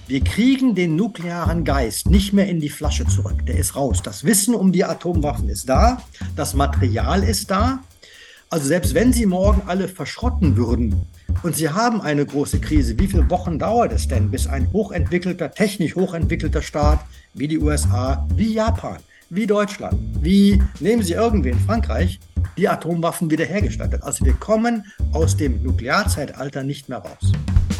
Wir kriegen den nuklearen Geist nicht mehr in die Flasche zurück. Der ist raus. Das Wissen um die Atomwaffen ist da. Das Material ist da. Also selbst wenn sie morgen alle verschrotten würden und sie haben eine große Krise, wie viele Wochen dauert es denn, bis ein technisch hochentwickelter Staat wie die USA, wie Japan, wie Deutschland, nehmen Sie irgendwen, Frankreich, die Atomwaffen wiederhergestellt hat. Also wir kommen aus dem Nuklearzeitalter nicht mehr raus.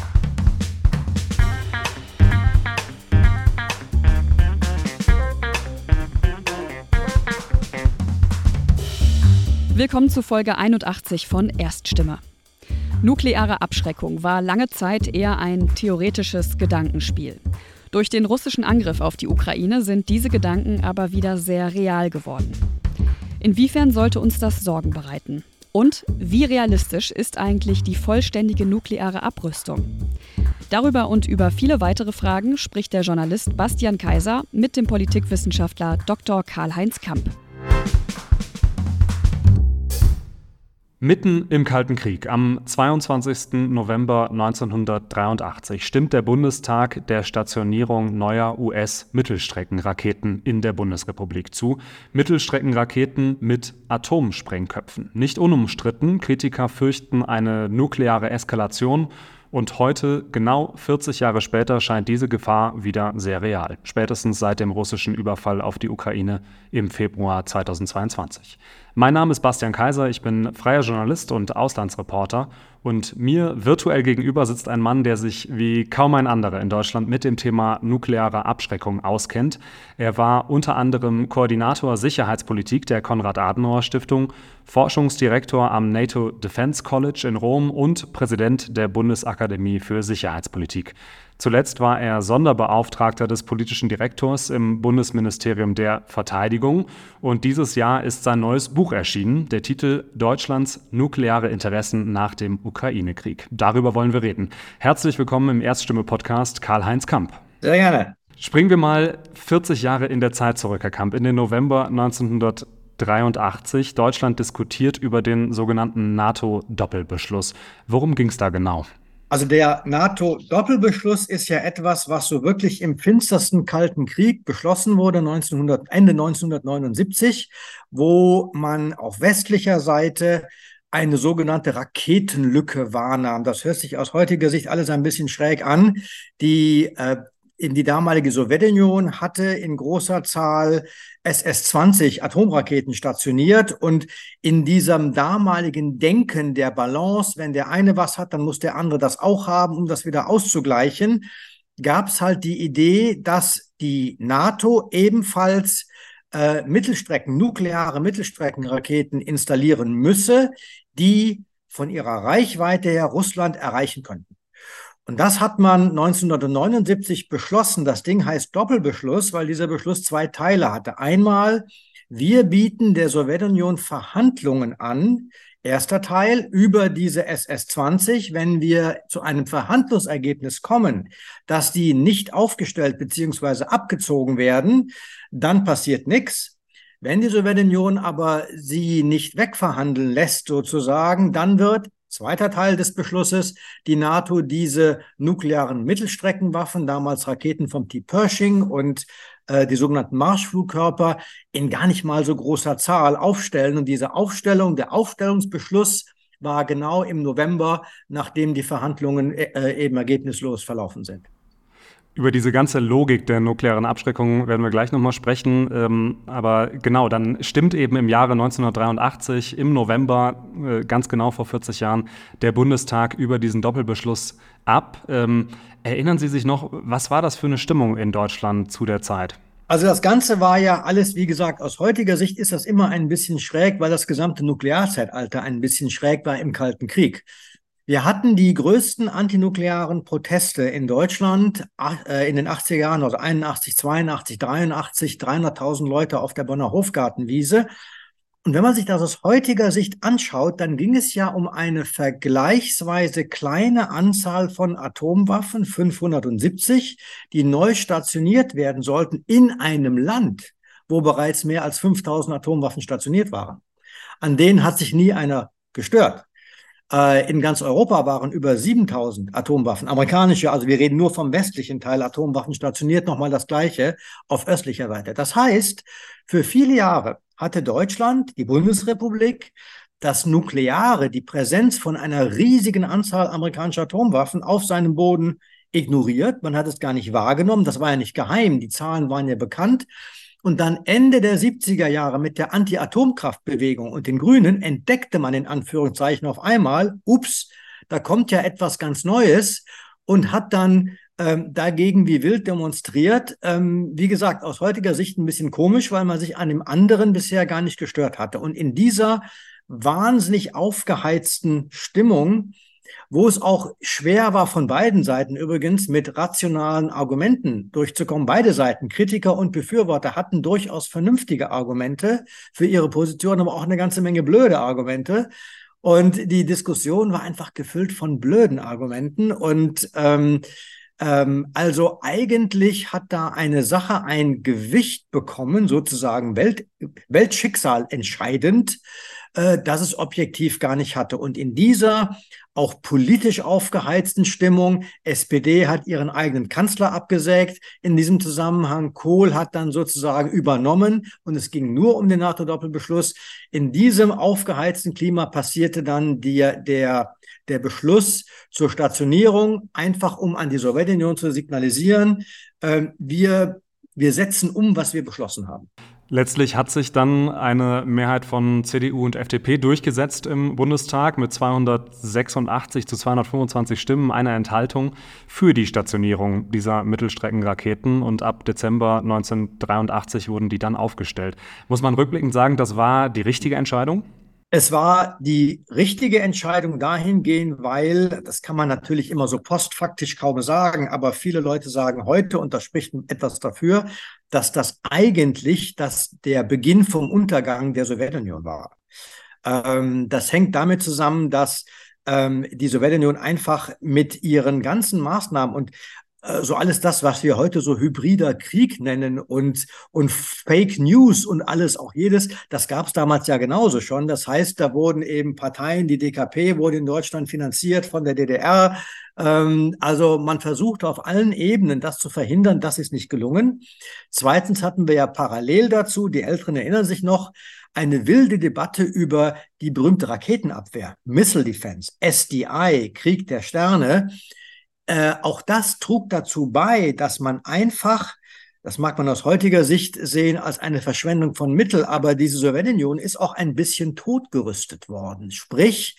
Willkommen zu Folge 81 von Erststimme. Nukleare Abschreckung war lange Zeit eher ein theoretisches Gedankenspiel. Durch den russischen Angriff auf die Ukraine sind diese Gedanken aber wieder sehr real geworden. Inwiefern sollte uns das Sorgen bereiten? Und wie realistisch ist eigentlich die vollständige nukleare Abrüstung? Darüber und über viele weitere Fragen spricht der Journalist Bastian Kaiser mit dem Politikwissenschaftler Dr. Karl-Heinz Kamp. Mitten im Kalten Krieg, am 22. November 1983, stimmt der Bundestag der Stationierung neuer US-Mittelstreckenraketen in der Bundesrepublik zu. Mittelstreckenraketen mit Atomsprengköpfen. Nicht unumstritten, Kritiker fürchten eine nukleare Eskalation. Und heute, genau 40 Jahre später, scheint diese Gefahr wieder sehr real. Spätestens seit dem russischen Überfall auf die Ukraine im Februar 2022. Mein Name ist Bastian Kaiser, ich bin freier Journalist und Auslandsreporter. Und mir virtuell gegenüber sitzt ein Mann, der sich wie kaum ein anderer in Deutschland mit dem Thema nukleare Abschreckung auskennt. Er war unter anderem Koordinator Sicherheitspolitik der Konrad-Adenauer-Stiftung, Forschungsdirektor am NATO Defense College in Rom und Präsident der Bundesakademie für Sicherheitspolitik. Zuletzt war er Sonderbeauftragter des politischen Direktors im Bundesministerium der Verteidigung. Und dieses Jahr ist sein neues Buch erschienen, der Titel Deutschlands nukleare Interessen nach dem Ukraine-Krieg. Darüber wollen wir reden. Herzlich willkommen im Erststimme-Podcast Karl-Heinz Kamp. Sehr gerne. Springen wir mal 40 Jahre in der Zeit zurück, Herr Kamp, in den November 1983. Deutschland diskutiert über den sogenannten NATO-Doppelbeschluss. Worum ging es da genau? Also der NATO-Doppelbeschluss ist ja etwas, was so wirklich im finstersten Kalten Krieg beschlossen wurde, Ende 1979, wo man auf westlicher Seite eine sogenannte Raketenlücke wahrnahm. Das hört sich aus heutiger Sicht alles ein bisschen schräg an. Die damalige Sowjetunion hatte in großer Zahl SS-20 Atomraketen stationiert und in diesem damaligen Denken der Balance, wenn der eine was hat, dann muss der andere das auch haben, um das wieder auszugleichen, gab es halt die Idee, dass die NATO ebenfalls nukleare Mittelstreckenraketen installieren müsse, die von ihrer Reichweite her Russland erreichen könnten. Und das hat man 1979 beschlossen. Das Ding heißt Doppelbeschluss, weil dieser Beschluss zwei Teile hatte. Einmal, wir bieten der Sowjetunion Verhandlungen an, erster Teil, über diese SS-20. Wenn wir zu einem Verhandlungsergebnis kommen, dass die nicht aufgestellt bzw. abgezogen werden, dann passiert nichts. Wenn die Sowjetunion aber sie nicht wegverhandeln lässt sozusagen, dann wird zweiter Teil des Beschlusses, die NATO diese nuklearen Mittelstreckenwaffen, damals Raketen vom Typ Pershing und die sogenannten Marschflugkörper in gar nicht mal so großer Zahl aufstellen. Und diese Aufstellung, der Aufstellungsbeschluss war genau im November, nachdem die Verhandlungen eben ergebnislos verlaufen sind. Über diese ganze Logik der nuklearen Abschreckung werden wir gleich nochmal sprechen. Aber genau, dann stimmt eben im Jahre 1983, im November, ganz genau vor 40 Jahren, der Bundestag über diesen Doppelbeschluss ab. Erinnern Sie sich noch, was war das für eine Stimmung in Deutschland zu der Zeit? Also das Ganze war ja alles, wie gesagt, aus heutiger Sicht ist das immer ein bisschen schräg, weil das gesamte Nuklearzeitalter ein bisschen schräg war im Kalten Krieg. Wir hatten die größten antinuklearen Proteste in Deutschland in den 80er Jahren, also 81, 82, 83, 300.000 Leute auf der Bonner Hofgartenwiese. Und wenn man sich das aus heutiger Sicht anschaut, dann ging es ja um eine vergleichsweise kleine Anzahl von Atomwaffen, 570, die neu stationiert werden sollten in einem Land, wo bereits mehr als 5.000 Atomwaffen stationiert waren. An denen hat sich nie einer gestört. In ganz Europa waren über 7.000 Atomwaffen, amerikanische, also wir reden nur vom westlichen Teil, Atomwaffen stationiert, nochmal das Gleiche auf östlicher Seite. Das heißt, für viele Jahre hatte Deutschland, die Bundesrepublik, das Nukleare, die Präsenz von einer riesigen Anzahl amerikanischer Atomwaffen auf seinem Boden ignoriert. Man hat es gar nicht wahrgenommen, das war ja nicht geheim, die Zahlen waren ja bekannt. Und dann Ende der 70er Jahre mit der Anti-Atomkraftbewegung und den Grünen entdeckte man in Anführungszeichen auf einmal, ups, da kommt ja etwas ganz Neues und hat dann dagegen wie wild demonstriert. Wie gesagt, aus heutiger Sicht ein bisschen komisch, weil man sich an dem anderen bisher gar nicht gestört hatte. Und in dieser wahnsinnig aufgeheizten Stimmung, wo es auch schwer war von beiden Seiten übrigens mit rationalen Argumenten durchzukommen. Beide Seiten, Kritiker und Befürworter, hatten durchaus vernünftige Argumente für ihre Position, aber auch eine ganze Menge blöde Argumente. Und die Diskussion war einfach gefüllt von blöden Argumenten. Und also eigentlich hat da eine Sache ein Gewicht bekommen, sozusagen Weltschicksal entscheidend, dass es objektiv gar nicht hatte. Und in dieser auch politisch aufgeheizten Stimmung, SPD hat ihren eigenen Kanzler abgesägt. In diesem Zusammenhang, Kohl hat dann sozusagen übernommen und es ging nur um den NATO-Doppelbeschluss. In diesem aufgeheizten Klima passierte dann der Beschluss zur Stationierung, einfach um an die Sowjetunion zu signalisieren, wir setzen um, was wir beschlossen haben. Letztlich hat sich dann eine Mehrheit von CDU und FDP durchgesetzt im Bundestag mit 286 zu 225 Stimmen, einer Enthaltung für die Stationierung dieser Mittelstreckenraketen. Und ab Dezember 1983 wurden die dann aufgestellt. Muss man rückblickend sagen, das war die richtige Entscheidung? Es war die richtige Entscheidung dahingehend, weil, das kann man natürlich immer so postfaktisch kaum sagen, aber viele Leute sagen heute, und das spricht etwas dafür, dass das eigentlich der Beginn vom Untergang der Sowjetunion war. Das hängt damit zusammen, dass die Sowjetunion einfach mit ihren ganzen Maßnahmen und so alles das, was wir heute so hybrider Krieg nennen und Fake News und alles, auch jedes, das gab es damals ja genauso schon. Das heißt, da wurden eben Parteien, die DKP wurde in Deutschland finanziert von der DDR. Also man versuchte auf allen Ebenen das zu verhindern, das ist nicht gelungen. Zweitens hatten wir ja parallel dazu, die Älteren erinnern sich noch, eine wilde Debatte über die berühmte Raketenabwehr, Missile Defense, SDI, Krieg der Sterne. Auch das trug dazu bei, dass man einfach, das mag man aus heutiger Sicht sehen als eine Verschwendung von Mitteln, aber diese Sowjetunion ist auch ein bisschen totgerüstet worden. Sprich,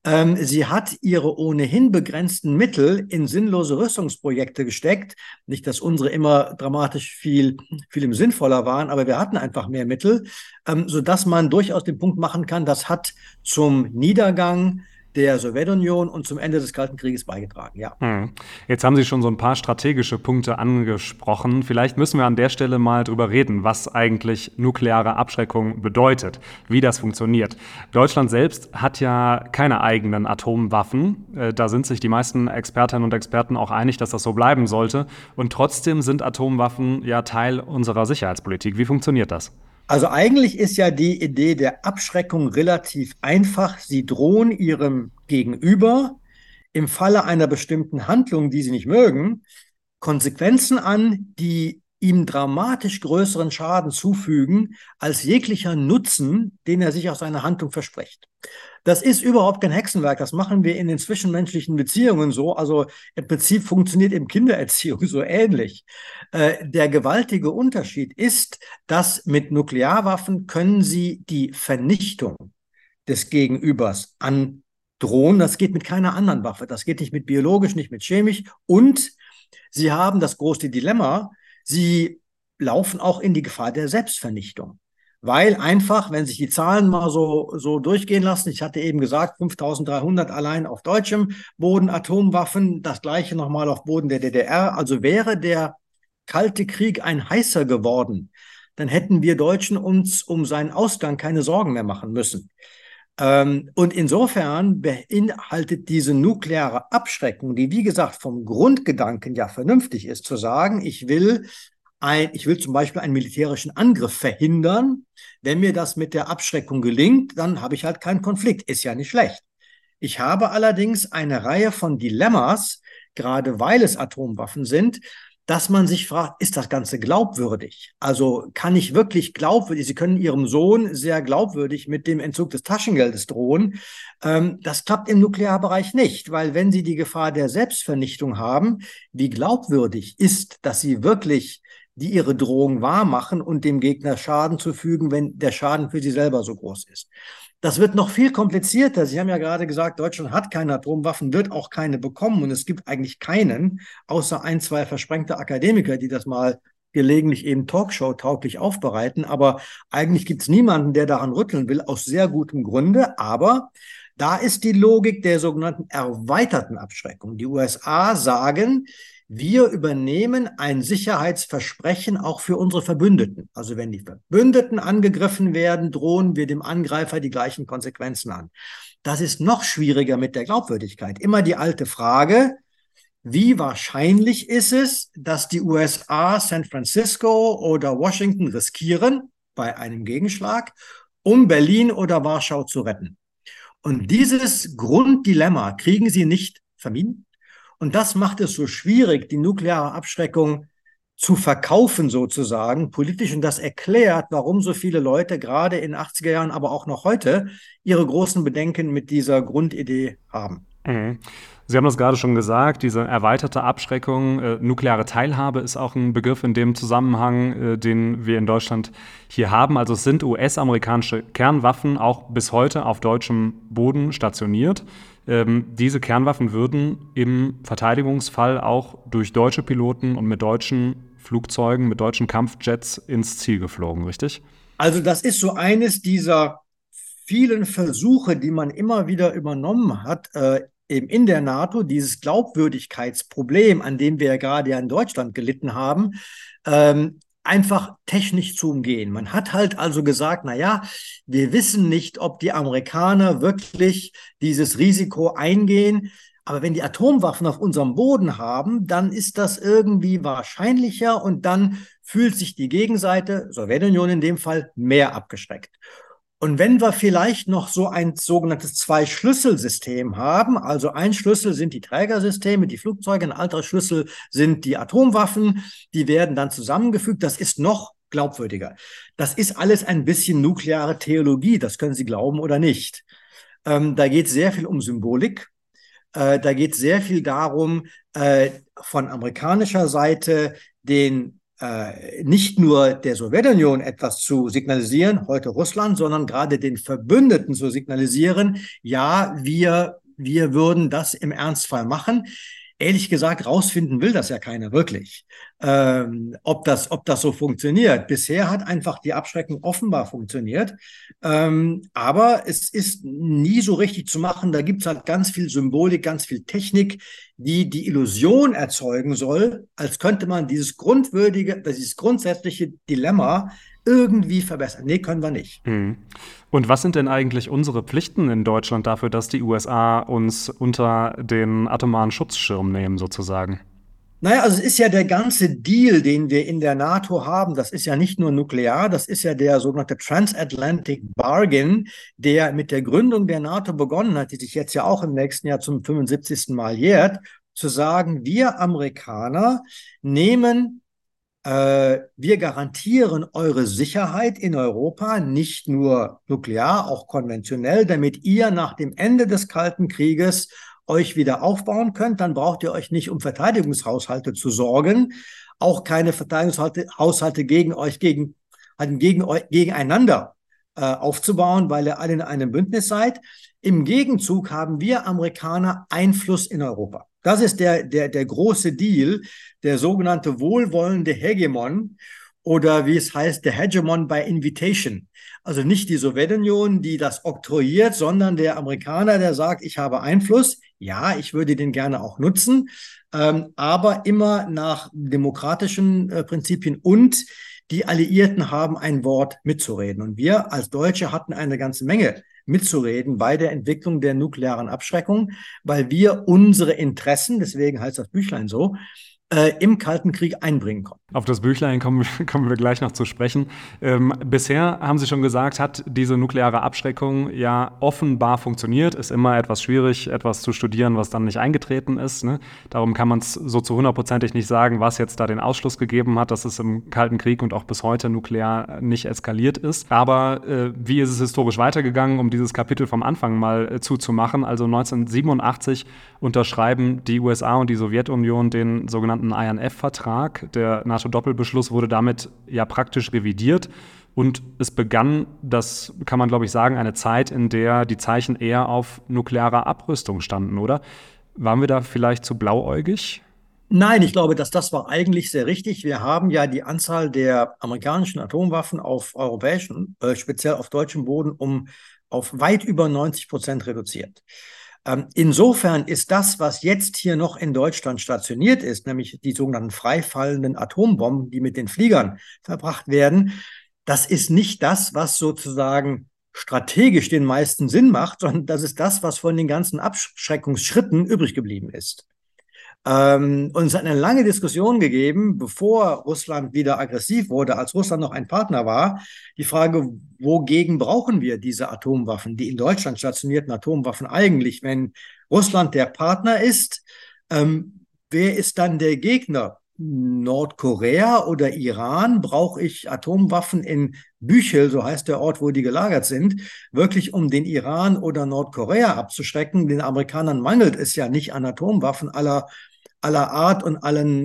sie hat ihre ohnehin begrenzten Mittel in sinnlose Rüstungsprojekte gesteckt. Nicht, dass unsere immer dramatisch viel sinnvoller waren, aber wir hatten einfach mehr Mittel, sodass man durchaus den Punkt machen kann, das hat zum Niedergang der Sowjetunion und zum Ende des Kalten Krieges beigetragen, ja. Jetzt haben Sie schon so ein paar strategische Punkte angesprochen. Vielleicht müssen wir an der Stelle mal drüber reden, was eigentlich nukleare Abschreckung bedeutet, wie das funktioniert. Deutschland selbst hat ja keine eigenen Atomwaffen. Da sind sich die meisten Expertinnen und Experten auch einig, dass das so bleiben sollte. Und trotzdem sind Atomwaffen ja Teil unserer Sicherheitspolitik. Wie funktioniert das? Also eigentlich ist ja die Idee der Abschreckung relativ einfach. Sie drohen ihrem Gegenüber im Falle einer bestimmten Handlung, die sie nicht mögen, Konsequenzen an, die ihm dramatisch größeren Schaden zufügen, als jeglicher Nutzen, den er sich aus seiner Handlung verspricht. Das ist überhaupt kein Hexenwerk, das machen wir in den zwischenmenschlichen Beziehungen so. Also im Prinzip funktioniert eben Kindererziehung so ähnlich. Der gewaltige Unterschied ist, dass mit Nuklearwaffen können sie die Vernichtung des Gegenübers androhen. Das geht mit keiner anderen Waffe. Das geht nicht mit biologisch, nicht mit chemisch. Und sie haben das große Dilemma, sie laufen auch in die Gefahr der Selbstvernichtung. Weil einfach, wenn sich die Zahlen mal so durchgehen lassen, ich hatte eben gesagt, 5.300 allein auf deutschem Boden Atomwaffen, das gleiche nochmal auf Boden der DDR. Also wäre der Kalte Krieg ein heißer geworden, dann hätten wir Deutschen uns um seinen Ausgang keine Sorgen mehr machen müssen. Und insofern beinhaltet diese nukleare Abschreckung, die wie gesagt vom Grundgedanken ja vernünftig ist, zu sagen, ich will zum Beispiel einen militärischen Angriff verhindern. Wenn mir das mit der Abschreckung gelingt, dann habe ich halt keinen Konflikt. Ist ja nicht schlecht. Ich habe allerdings eine Reihe von Dilemmas, gerade weil es Atomwaffen sind, dass man sich fragt, ist das Ganze glaubwürdig? Also kann ich wirklich glaubwürdig, Sie können Ihrem Sohn sehr glaubwürdig mit dem Entzug des Taschengeldes drohen. Das klappt im Nuklearbereich nicht, weil wenn Sie die Gefahr der Selbstvernichtung haben, wie glaubwürdig ist, dass Sie wirklich ihre Drohung wahrmachen und dem Gegner Schaden zufügen, wenn der Schaden für Sie selber so groß ist? Das wird noch viel komplizierter. Sie haben ja gerade gesagt, Deutschland hat keine Atomwaffen, wird auch keine bekommen. Und es gibt eigentlich keinen, außer ein, zwei versprengte Akademiker, die das mal gelegentlich eben Talkshow-tauglich aufbereiten. Aber eigentlich gibt es niemanden, der daran rütteln will, aus sehr gutem Grunde. Aber da ist die Logik der sogenannten erweiterten Abschreckung. Die USA sagen, wir übernehmen ein Sicherheitsversprechen auch für unsere Verbündeten. Also wenn die Verbündeten angegriffen werden, drohen wir dem Angreifer die gleichen Konsequenzen an. Das ist noch schwieriger mit der Glaubwürdigkeit. Immer die alte Frage, wie wahrscheinlich ist es, dass die USA San Francisco oder Washington riskieren bei einem Gegenschlag, um Berlin oder Warschau zu retten? Und dieses Grunddilemma kriegen sie nicht vermieden. Und das macht es so schwierig, die nukleare Abschreckung zu verkaufen sozusagen, politisch. Und das erklärt, warum so viele Leute gerade in den 80er Jahren, aber auch noch heute, ihre großen Bedenken mit dieser Grundidee haben. Mhm. Sie haben das gerade schon gesagt, diese erweiterte Abschreckung, nukleare Teilhabe ist auch ein Begriff in dem Zusammenhang, den wir in Deutschland hier haben. Also es sind US-amerikanische Kernwaffen auch bis heute auf deutschem Boden stationiert. Diese Kernwaffen würden im Verteidigungsfall auch durch deutsche Piloten und mit deutschen Flugzeugen, mit deutschen Kampfjets ins Ziel geflogen, richtig? Also das ist so eines dieser vielen Versuche, die man immer wieder übernommen hat, eben in der NATO, dieses Glaubwürdigkeitsproblem, an dem wir ja gerade ja in Deutschland gelitten haben, einfach technisch zu umgehen. Man hat halt also gesagt, na ja, wir wissen nicht, ob die Amerikaner wirklich dieses Risiko eingehen. Aber wenn die Atomwaffen auf unserem Boden haben, dann ist das irgendwie wahrscheinlicher und dann fühlt sich die Gegenseite, Sowjetunion in dem Fall, mehr abgeschreckt. Und wenn wir vielleicht noch so ein sogenanntes Zwei-Schlüssel-System haben, also ein Schlüssel sind die Trägersysteme, die Flugzeuge, ein anderer Schlüssel sind die Atomwaffen, die werden dann zusammengefügt, das ist noch glaubwürdiger. Das ist alles ein bisschen nukleare Theologie, das können Sie glauben oder nicht. Da geht es sehr viel um Symbolik, da geht es sehr viel darum, von amerikanischer Seite nicht nur der Sowjetunion etwas zu signalisieren, heute Russland, sondern gerade den Verbündeten zu signalisieren, ja, wir würden das im Ernstfall machen. Ehrlich gesagt, rausfinden will das ja keiner wirklich, ob das so funktioniert. Bisher hat einfach die Abschreckung offenbar funktioniert, aber es ist nie so richtig zu machen. Da gibt es halt ganz viel Symbolik, ganz viel Technik, die die Illusion erzeugen soll, als könnte man dieses grundsätzliche Dilemma irgendwie verbessern. Nee, können wir nicht. Und was sind denn eigentlich unsere Pflichten in Deutschland dafür, dass die USA uns unter den atomaren Schutzschirm nehmen, sozusagen? Naja, also es ist ja der ganze Deal, den wir in der NATO haben, das ist ja nicht nur nuklear, das ist ja der sogenannte Transatlantic Bargain, der mit der Gründung der NATO begonnen hat, die sich jetzt ja auch im nächsten Jahr zum 75. Mal jährt, zu sagen, wir Amerikaner wir garantieren eure Sicherheit in Europa, nicht nur nuklear, auch konventionell, damit ihr nach dem Ende des Kalten Krieges euch wieder aufbauen könnt. Dann braucht ihr euch nicht um Verteidigungshaushalte zu sorgen, auch keine Verteidigungshaushalte gegeneinander aufzubauen, weil ihr alle in einem Bündnis seid. Im Gegenzug haben wir Amerikaner Einfluss in Europa. Das ist der große Deal, der sogenannte wohlwollende Hegemon oder wie es heißt, der Hegemon by Invitation. Also nicht die Sowjetunion, die das oktroyiert, sondern der Amerikaner, der sagt, ich habe Einfluss. Ja, ich würde den gerne auch nutzen, aber immer nach demokratischen Prinzipien und die Alliierten haben ein Wort mitzureden. Und wir als Deutsche hatten eine ganze Menge mitzureden bei der Entwicklung der nuklearen Abschreckung, weil wir unsere Interessen, deswegen heißt das Büchlein so, im Kalten Krieg einbringen konnten. Auf das Büchlein kommen wir gleich noch zu sprechen. Bisher, haben Sie schon gesagt, hat diese nukleare Abschreckung ja offenbar funktioniert. Ist immer etwas schwierig, etwas zu studieren, was dann nicht eingetreten ist, ne? Darum kann man es so zu 100%ig nicht sagen, was jetzt da den Ausschluss gegeben hat, dass es im Kalten Krieg und auch bis heute nuklear nicht eskaliert ist. Aber wie ist es historisch weitergegangen, um dieses Kapitel vom Anfang mal zuzumachen? Also 1987 unterschreiben die USA und die Sowjetunion den sogenannten INF-Vertrag. Der NATO-Doppelbeschluss wurde damit ja praktisch revidiert und es begann, das kann man glaube ich sagen, eine Zeit, in der die Zeichen eher auf nuklearer Abrüstung standen, oder? Waren wir da vielleicht zu blauäugig? Nein, ich glaube, dass das war eigentlich sehr richtig. Wir haben ja die Anzahl der amerikanischen Atomwaffen auf speziell auf deutschem Boden, auf weit über 90% reduziert. Insofern ist das, was jetzt hier noch in Deutschland stationiert ist, nämlich die sogenannten freifallenden Atombomben, die mit den Fliegern verbracht werden, das ist nicht das, was sozusagen strategisch den meisten Sinn macht, sondern das ist das, was von den ganzen Abschreckungsschritten übrig geblieben ist. Und es hat eine lange Diskussion gegeben, bevor Russland wieder aggressiv wurde, als Russland noch ein Partner war, die Frage, wogegen brauchen wir diese Atomwaffen, die in Deutschland stationierten Atomwaffen eigentlich, wenn Russland der Partner ist, wer ist dann der Gegner? Nordkorea oder Iran? Brauche ich Atomwaffen in Büchel, so heißt der Ort, wo die gelagert sind, wirklich um den Iran oder Nordkorea abzuschrecken? Den Amerikanern mangelt es ja nicht an Atomwaffen aller Art und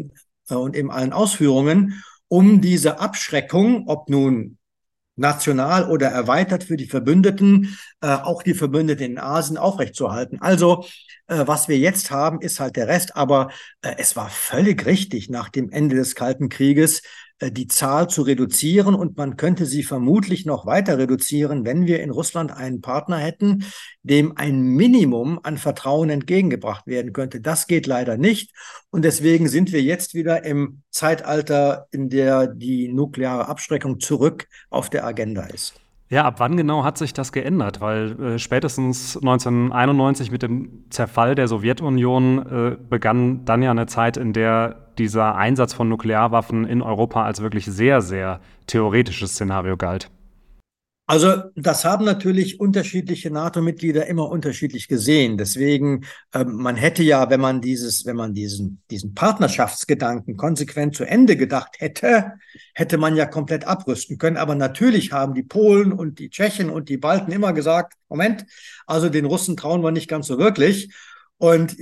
in allen Ausführungen, um diese Abschreckung, ob nun national oder erweitert für die Verbündeten, auch die Verbündeten in Asien aufrechtzuerhalten. Also was wir jetzt haben, ist halt der Rest. Aber es war völlig richtig, nach dem Ende des Kalten Krieges die Zahl zu reduzieren. Und man könnte sie vermutlich noch weiter reduzieren, wenn wir in Russland einen Partner hätten, dem ein Minimum an Vertrauen entgegengebracht werden könnte. Das geht leider nicht. Und deswegen sind wir jetzt wieder im Zeitalter, in der die nukleare Abschreckung zurück auf der Agenda ist. Ja, ab wann genau hat sich das geändert? Weil spätestens 1991 mit dem Zerfall der Sowjetunion begann dann ja eine Zeit, in der dieser Einsatz von Nuklearwaffen in Europa als wirklich sehr, sehr theoretisches Szenario galt. Also das haben natürlich unterschiedliche NATO-Mitglieder immer unterschiedlich gesehen. Deswegen, man hätte ja, wenn man diesen Partnerschaftsgedanken konsequent zu Ende gedacht hätte man ja komplett abrüsten können. Aber natürlich haben die Polen und die Tschechen und die Balten immer gesagt, Moment, also den Russen trauen wir nicht ganz so wirklich. Und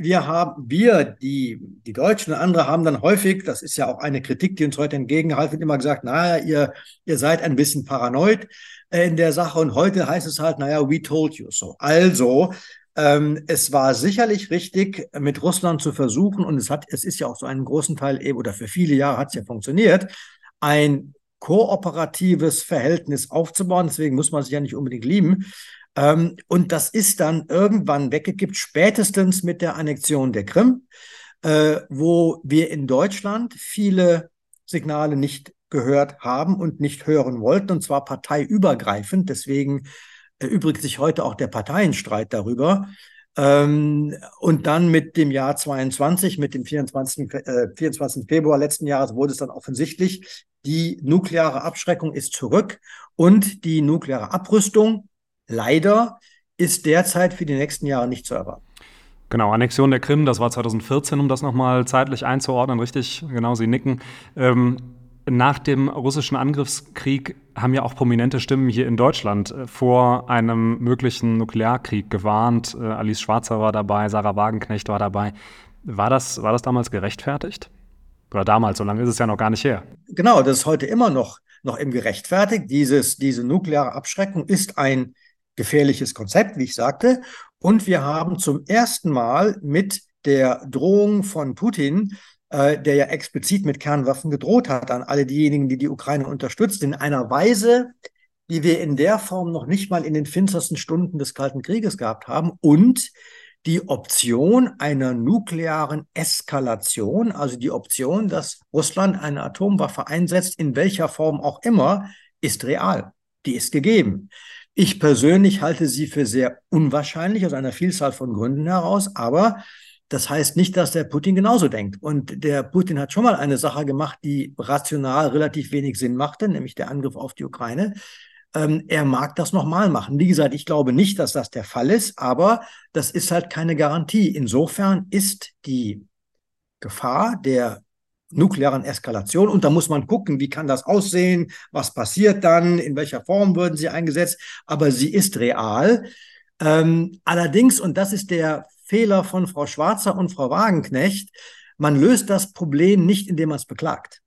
die Deutschen und andere haben dann häufig, das ist ja auch eine Kritik, die uns heute entgegengehalten wird, immer gesagt, naja, ihr seid ein bisschen paranoid in der Sache. Und heute heißt es halt, naja, we told you so. Also, es war sicherlich richtig, mit Russland zu versuchen, und es ist ja auch so einen großen Teil eben, oder für viele Jahre hat es ja funktioniert, ein kooperatives Verhältnis aufzubauen. Deswegen muss man sich ja nicht unbedingt lieben. Und das ist dann irgendwann weggekippt, spätestens mit der Annexion der Krim, wo wir in Deutschland viele Signale nicht gehört haben und nicht hören wollten, und zwar parteiübergreifend. Deswegen erübrigt sich heute auch der Parteienstreit darüber. Und dann mit dem Jahr 22, mit dem 24. Februar letzten Jahres, wurde es dann offensichtlich, die nukleare Abschreckung ist zurück und die nukleare Abrüstung leider ist derzeit für die nächsten Jahre nicht zu erwarten. Genau, Annexion der Krim, das war 2014, um das nochmal zeitlich einzuordnen, richtig, genau, Sie nicken. Nach dem russischen Angriffskrieg haben ja auch prominente Stimmen hier in Deutschland vor einem möglichen Nuklearkrieg gewarnt. Alice Schwarzer war dabei, Sarah Wagenknecht war dabei. War das damals gerechtfertigt? Oder damals, so lange ist es ja noch gar nicht her. Genau, das ist heute immer noch eben gerechtfertigt. Diese nukleare Abschreckung ist ein gefährliches Konzept, wie ich sagte. Und wir haben zum ersten Mal mit der Drohung von Putin, der ja explizit mit Kernwaffen gedroht hat an alle diejenigen, die die Ukraine unterstützt, in einer Weise, die wir in der Form noch nicht mal in den finstersten Stunden des Kalten Krieges gehabt haben, und die Option einer nuklearen Eskalation, also die Option, dass Russland eine Atomwaffe einsetzt, in welcher Form auch immer, ist real. Die ist gegeben. Ich persönlich halte sie für sehr unwahrscheinlich aus einer Vielzahl von Gründen heraus, aber Das heißt nicht, dass der Putin genauso denkt. Und der Putin hat schon mal eine Sache gemacht, die rational relativ wenig Sinn machte, nämlich der Angriff auf die Ukraine. Er mag das nochmal machen. Wie gesagt, ich glaube nicht, dass das der Fall ist, aber das ist halt keine Garantie. Insofern ist die Gefahr der nuklearen Eskalation, und da muss man gucken, wie kann das aussehen, was passiert dann, in welcher Form würden sie eingesetzt, aber sie ist real. Allerdings, und das ist der Fehler von Frau Schwarzer und Frau Wagenknecht, man löst das Problem nicht, indem man es beklagt.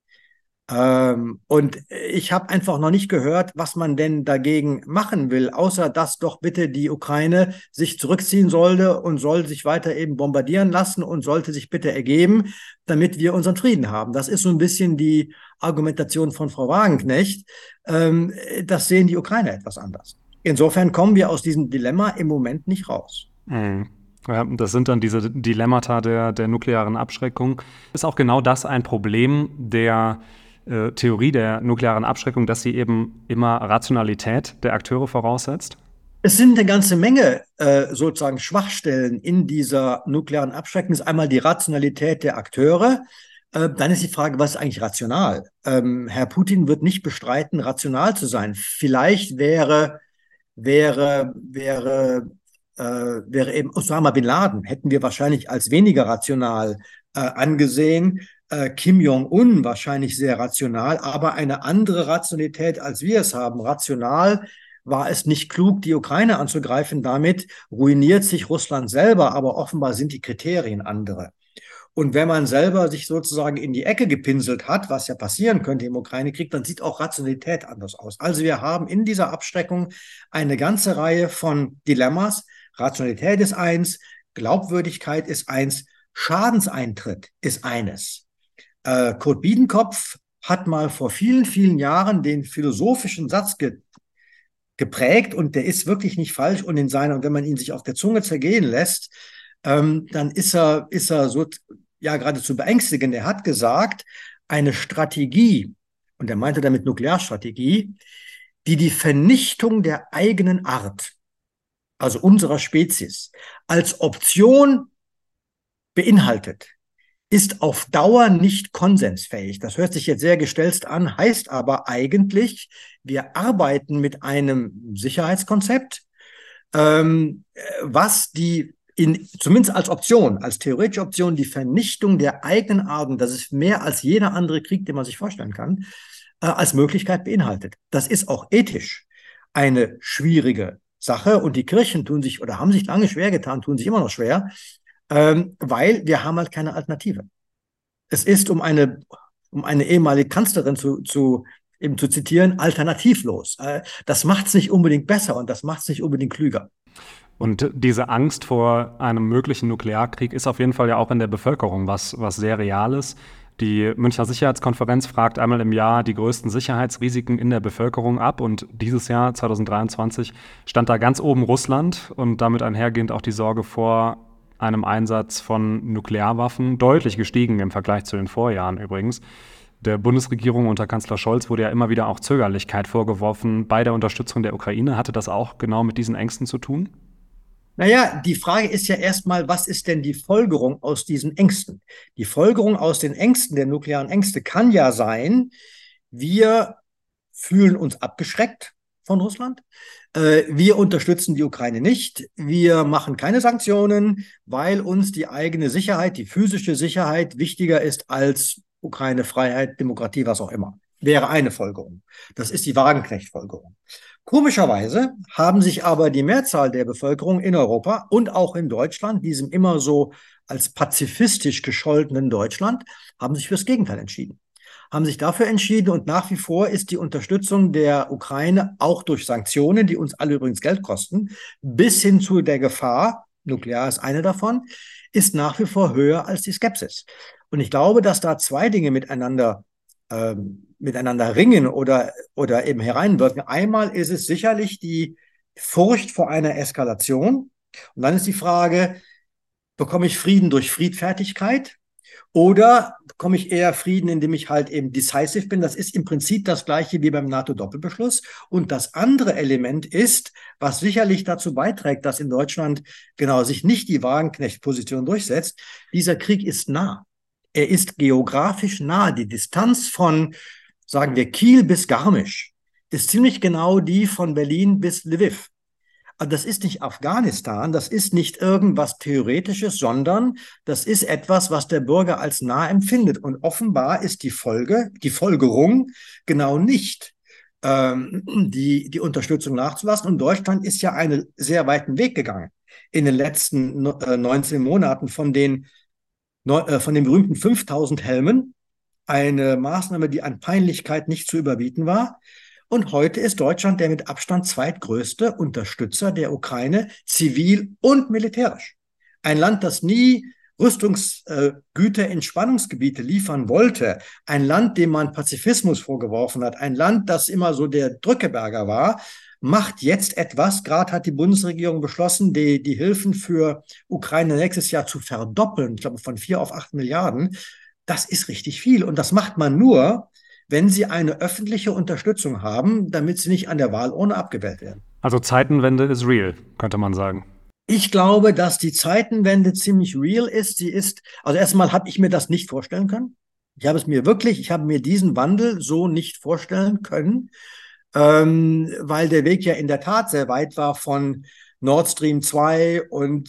Und ich habe einfach noch nicht gehört, was man denn dagegen machen will, außer dass doch bitte die Ukraine sich zurückziehen sollte und soll sich weiter eben bombardieren lassen und sollte sich bitte ergeben, damit wir unseren Frieden haben. Das ist so ein bisschen die Argumentation von Frau Wagenknecht. Das sehen die Ukrainer etwas anders. Insofern kommen wir aus diesem Dilemma im Moment nicht raus. Mhm. Ja, das sind dann diese Dilemmata der nuklearen Abschreckung. Ist auch genau das ein Problem der Theorie der nuklearen Abschreckung, dass sie eben immer Rationalität der Akteure voraussetzt? Es sind eine ganze Menge sozusagen Schwachstellen in dieser nuklearen Abschreckung. Das ist einmal die Rationalität der Akteure. Dann ist die Frage, was ist eigentlich rational? Herr Putin wird nicht bestreiten, rational zu sein. Vielleicht wäre eben Osama bin Laden, hätten wir wahrscheinlich als weniger rational angesehen. Kim Jong-un wahrscheinlich sehr rational, aber eine andere Rationalität, als wir es haben. Rational war es nicht klug, die Ukraine anzugreifen. Damit ruiniert sich Russland selber, aber offenbar sind die Kriterien andere. Und wenn man selber sich sozusagen in die Ecke gepinselt hat, was ja passieren könnte im Ukraine-Krieg, dann sieht auch Rationalität anders aus. Also wir haben in dieser Abschreckung eine ganze Reihe von Dilemmas. Rationalität ist eins, Glaubwürdigkeit ist eins, Schadenseintritt ist eines. Kurt Biedenkopf hat mal vor vielen, vielen Jahren den philosophischen Satz geprägt, und der ist wirklich nicht falsch, und wenn man ihn sich auf der Zunge zergehen lässt, dann ist er so, ja, geradezu beängstigend. Er hat gesagt, eine Strategie, und er meinte damit Nuklearstrategie, die die Vernichtung der eigenen Art, also unserer Spezies, als Option beinhaltet, ist auf Dauer nicht konsensfähig. Das hört sich jetzt sehr gestelzt an, heißt aber eigentlich, wir arbeiten mit einem Sicherheitskonzept, was zumindest als Option, als theoretische Option, die Vernichtung der eigenen Arten, das ist mehr als jeder andere Krieg, den man sich vorstellen kann, als Möglichkeit beinhaltet. Das ist auch ethisch eine schwierige Sache, und die Kirchen tun sich oder haben sich lange schwer getan, tun sich immer noch schwer, weil wir haben halt keine Alternative. Es ist, um eine ehemalige Kanzlerin zu zitieren, alternativlos. Das macht es nicht unbedingt besser und das macht es nicht unbedingt klüger. Und diese Angst vor einem möglichen Nuklearkrieg ist auf jeden Fall ja auch in der Bevölkerung was sehr Reales. Die Münchner Sicherheitskonferenz fragt einmal im Jahr die größten Sicherheitsrisiken in der Bevölkerung ab, und dieses Jahr, 2023, stand da ganz oben Russland und damit einhergehend auch die Sorge vor einem Einsatz von Nuklearwaffen, deutlich gestiegen im Vergleich zu den Vorjahren übrigens. Der Bundesregierung unter Kanzler Scholz wurde ja immer wieder auch Zögerlichkeit vorgeworfen bei der Unterstützung der Ukraine. Hatte das auch genau mit diesen Ängsten zu tun? Naja, die Frage ist ja erstmal, was ist denn die Folgerung aus diesen Ängsten? Die Folgerung aus den Ängsten, der nuklearen Ängste, kann ja sein, wir fühlen uns abgeschreckt von Russland. Wir unterstützen die Ukraine nicht. Wir machen keine Sanktionen, weil uns die eigene Sicherheit, die physische Sicherheit wichtiger ist als Ukraine, Freiheit, Demokratie, was auch immer. Wäre eine Folgerung. Das ist die Wagenknecht-Folgerung. Komischerweise haben sich aber die Mehrzahl der Bevölkerung in Europa und auch in Deutschland, diesem immer so als pazifistisch gescholtenen Deutschland, haben sich fürs Gegenteil entschieden. Haben sich dafür entschieden, und nach wie vor ist die Unterstützung der Ukraine auch durch Sanktionen, die uns alle übrigens Geld kosten, bis hin zu der Gefahr, nuklear ist eine davon, ist nach wie vor höher als die Skepsis. Und ich glaube, dass da zwei Dinge miteinander ringen oder eben hereinwirken. Einmal ist es sicherlich die Furcht vor einer Eskalation. Und dann ist die Frage, bekomme ich Frieden durch Friedfertigkeit Oder bekomme ich eher Frieden, indem ich halt eben decisive bin? Das ist im Prinzip das Gleiche wie beim NATO-Doppelbeschluss. Und das andere Element ist, was sicherlich dazu beiträgt, dass in Deutschland genau sich nicht die Wagenknecht-Position durchsetzt. Dieser Krieg ist nah. Er ist geografisch nah. Die Distanz von, sagen wir, Kiel bis Garmisch ist ziemlich genau die von Berlin bis Lviv. Aber das ist nicht Afghanistan, das ist nicht irgendwas Theoretisches, sondern das ist etwas, was der Bürger als nah empfindet. Und offenbar ist die Folgerung genau nicht die Unterstützung nachzulassen. Und Deutschland ist ja einen sehr weiten Weg gegangen in den letzten 19 Monaten von den berühmten 5000 Helmen, eine Maßnahme, die an Peinlichkeit nicht zu überbieten war. Und heute ist Deutschland der mit Abstand zweitgrößte Unterstützer der Ukraine, zivil und militärisch. Ein Land, das nie Rüstungsgüter in Spannungsgebiete liefern wollte, ein Land, dem man Pazifismus vorgeworfen hat, ein Land, das immer so der Drückeberger war, macht jetzt etwas. Gerade hat die Bundesregierung beschlossen, die Hilfen für Ukraine nächstes Jahr zu verdoppeln, ich glaube von 4 auf 8 Milliarden. Das ist richtig viel. Und das macht man nur, wenn sie eine öffentliche Unterstützung haben, damit sie nicht an der Wahlurne abgewählt werden. Also Zeitenwende ist real, könnte man sagen. Ich glaube, dass die Zeitenwende ziemlich real ist. Also erstmal habe ich mir das nicht vorstellen können. Ich habe mir diesen Wandel so nicht vorstellen können, weil der Weg ja in der Tat sehr weit war von Nord Stream 2 und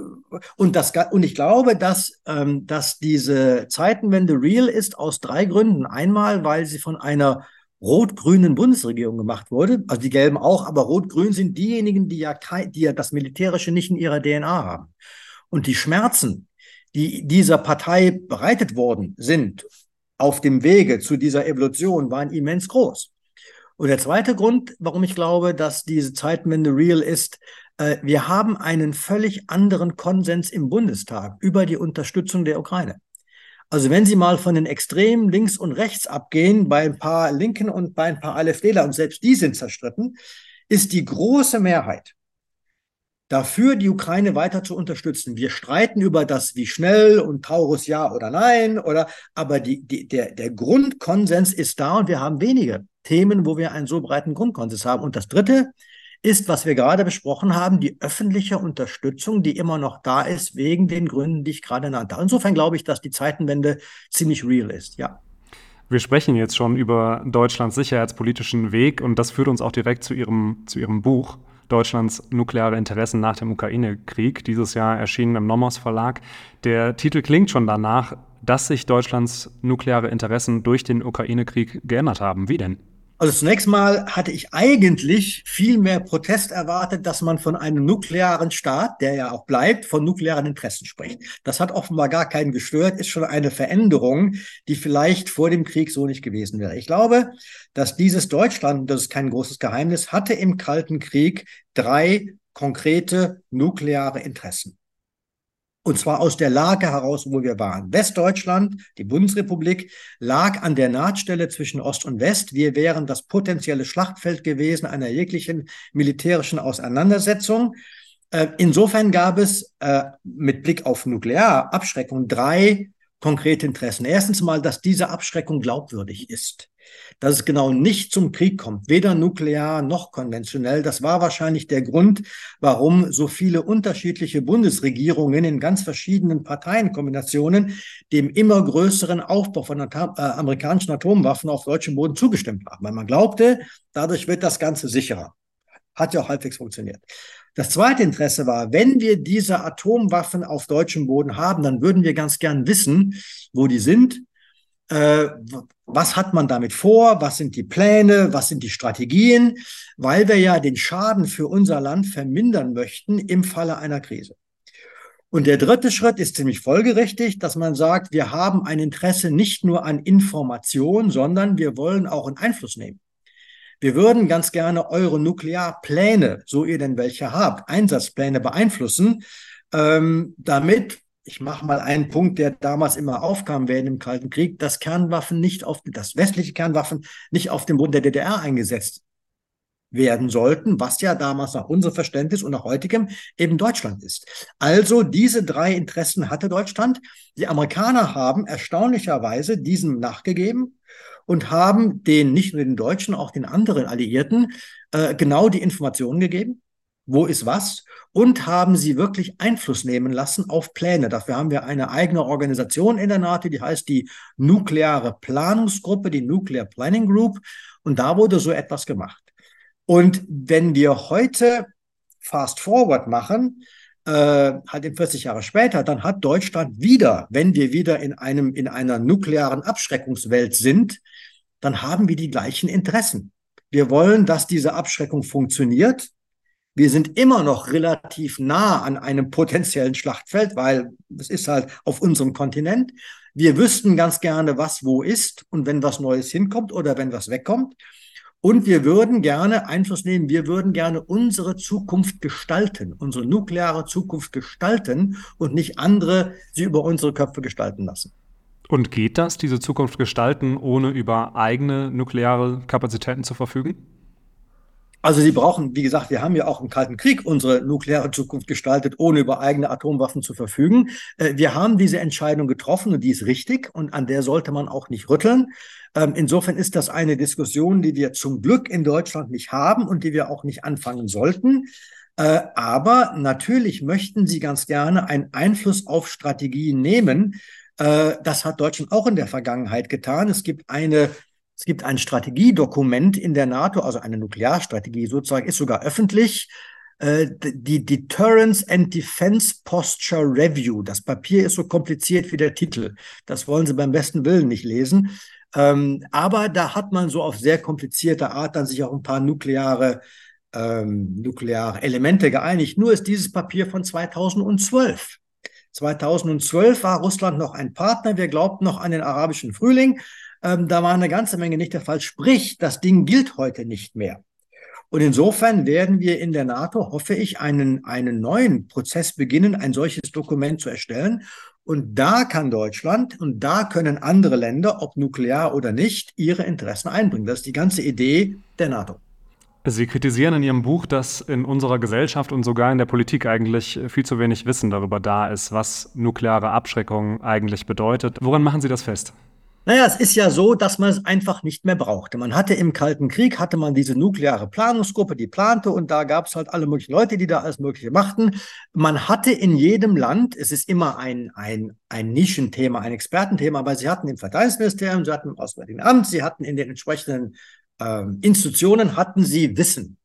ich glaube, dass diese Zeitenwende real ist aus 3 Gründen. Einmal, weil sie von einer rot-grünen Bundesregierung gemacht wurde, also die Gelben auch, aber rot-grün sind diejenigen, die ja das Militärische nicht in ihrer DNA haben. Und die Schmerzen, die dieser Partei bereitet worden sind auf dem Wege zu dieser Evolution, waren immens groß. Und der zweite Grund, warum ich glaube, dass diese Zeitenwende real ist, wir haben einen völlig anderen Konsens im Bundestag über die Unterstützung der Ukraine. Also wenn Sie mal von den Extremen links und rechts abgehen, bei ein paar Linken und bei ein paar AfDler, und selbst die sind zerstritten, ist die große Mehrheit dafür, die Ukraine weiter zu unterstützen. Wir streiten über das, wie schnell und Taurus ja oder nein, aber der Grundkonsens ist da und wir haben wenige Themen, wo wir einen so breiten Grundkonsens haben. Und das Dritte ist, was wir gerade besprochen haben, die öffentliche Unterstützung, die immer noch da ist, wegen den Gründen, die ich gerade nannte. Insofern glaube ich, dass die Zeitenwende ziemlich real ist, ja. Wir sprechen jetzt schon über Deutschlands sicherheitspolitischen Weg und das führt uns auch direkt zu Ihrem Buch Deutschlands nukleare Interessen nach dem Ukraine-Krieg, dieses Jahr erschienen im Nomos Verlag. Der Titel klingt schon danach, dass sich Deutschlands nukleare Interessen durch den Ukraine-Krieg geändert haben. Wie denn? Also zunächst mal hatte ich eigentlich viel mehr Protest erwartet, dass man von einem nuklearen Staat, der ja auch bleibt, von nuklearen Interessen spricht. Das hat offenbar gar keinen gestört, ist schon eine Veränderung, die vielleicht vor dem Krieg so nicht gewesen wäre. Ich glaube, dass dieses Deutschland, das ist kein großes Geheimnis, hatte im Kalten Krieg 3 konkrete nukleare Interessen. Und zwar aus der Lage heraus, wo wir waren. Westdeutschland, die Bundesrepublik, lag an der Nahtstelle zwischen Ost und West. Wir wären das potenzielle Schlachtfeld gewesen einer jeglichen militärischen Auseinandersetzung. Insofern gab es mit Blick auf Nuklearabschreckung 3 konkrete Interessen. Erstens mal, dass diese Abschreckung glaubwürdig ist. Dass es genau nicht zum Krieg kommt, weder nuklear noch konventionell. Das war wahrscheinlich der Grund, warum so viele unterschiedliche Bundesregierungen in ganz verschiedenen Parteienkombinationen dem immer größeren Aufbau von amerikanischen Atomwaffen auf deutschem Boden zugestimmt haben. Weil man glaubte, dadurch wird das Ganze sicherer. Hat ja auch halbwegs funktioniert. Das zweite Interesse war, wenn wir diese Atomwaffen auf deutschem Boden haben, dann würden wir ganz gern wissen, wo die sind. Was hat man damit vor? Was sind die Pläne? Was sind die Strategien? Weil wir ja den Schaden für unser Land vermindern möchten im Falle einer Krise. Und der dritte Schritt ist ziemlich folgerichtig, dass man sagt, wir haben ein Interesse nicht nur an Information, sondern wir wollen auch einen Einfluss nehmen. Wir würden ganz gerne eure Nuklearpläne, so ihr denn welche habt, Einsatzpläne beeinflussen, damit, ich mache mal einen Punkt, der damals immer aufkam während dem Kalten Krieg, dass westliche Kernwaffen nicht auf dem Boden der DDR eingesetzt werden sollten, was ja damals nach unserem Verständnis und nach heutigem eben Deutschland ist. Also diese drei Interessen hatte Deutschland. Die Amerikaner haben erstaunlicherweise diesem nachgegeben und haben nicht nur den Deutschen, auch den anderen Alliierten genau die Informationen gegeben, wo ist was, und haben sie wirklich Einfluss nehmen lassen auf Pläne. Dafür haben wir eine eigene Organisation in der NATO, die heißt die Nukleare Planungsgruppe, die Nuclear Planning Group, und da wurde so etwas gemacht. Und wenn wir heute Fast Forward machen, halt in 40 Jahre später, dann hat Deutschland wieder, wenn wir wieder in einer nuklearen Abschreckungswelt sind, dann haben wir die gleichen Interessen. Wir wollen, dass diese Abschreckung funktioniert. Wir sind immer noch relativ nah an einem potenziellen Schlachtfeld, weil es ist halt auf unserem Kontinent. Wir wüssten ganz gerne, was wo ist und wenn was Neues hinkommt oder wenn was wegkommt. Und wir würden gerne Einfluss nehmen, wir würden gerne unsere Zukunft gestalten, unsere nukleare Zukunft gestalten und nicht andere sie über unsere Köpfe gestalten lassen. Und geht das, diese Zukunft gestalten, ohne über eigene nukleare Kapazitäten zu verfügen? Also sie brauchen, wie gesagt, wir haben ja auch im Kalten Krieg unsere nukleare Zukunft gestaltet, ohne über eigene Atomwaffen zu verfügen. Wir haben diese Entscheidung getroffen und die ist richtig und an der sollte man auch nicht rütteln. Insofern ist das eine Diskussion, die wir zum Glück in Deutschland nicht haben und die wir auch nicht anfangen sollten. Aber natürlich möchten sie ganz gerne einen Einfluss auf Strategien nehmen. Das hat Deutschland auch in der Vergangenheit getan. Es gibt ein Strategiedokument in der NATO, also eine Nuklearstrategie sozusagen, ist sogar öffentlich, die Deterrence and Defense Posture Review. Das Papier ist so kompliziert wie der Titel. Das wollen Sie beim besten Willen nicht lesen. Aber da hat man so auf sehr komplizierte Art dann sich auch ein paar nukleare Elemente geeinigt. Nur ist dieses Papier von 2012. 2012 war Russland noch ein Partner. Wir glaubten noch an den arabischen Frühling. Da war eine ganze Menge nicht der Fall. Sprich, das Ding gilt heute nicht mehr. Und insofern werden wir in der NATO, hoffe ich, einen neuen Prozess beginnen, ein solches Dokument zu erstellen. Und da kann Deutschland und da können andere Länder, ob nuklear oder nicht, ihre Interessen einbringen. Das ist die ganze Idee der NATO. Sie kritisieren in Ihrem Buch, dass in unserer Gesellschaft und sogar in der Politik eigentlich viel zu wenig Wissen darüber da ist, was nukleare Abschreckung eigentlich bedeutet. Woran machen Sie das fest? Naja, es ist ja so, dass man es einfach nicht mehr brauchte. Man hatte im Kalten Krieg, hatte man diese nukleare Planungsgruppe, die plante und da gab es halt alle möglichen Leute, die da alles Mögliche machten. Man hatte in jedem Land, es ist immer ein Nischenthema, ein Expertenthema, aber sie hatten im Verteidigungsministerium, sie hatten im Auswärtigen Amt, sie hatten in den entsprechenden Institutionen, hatten sie Wissen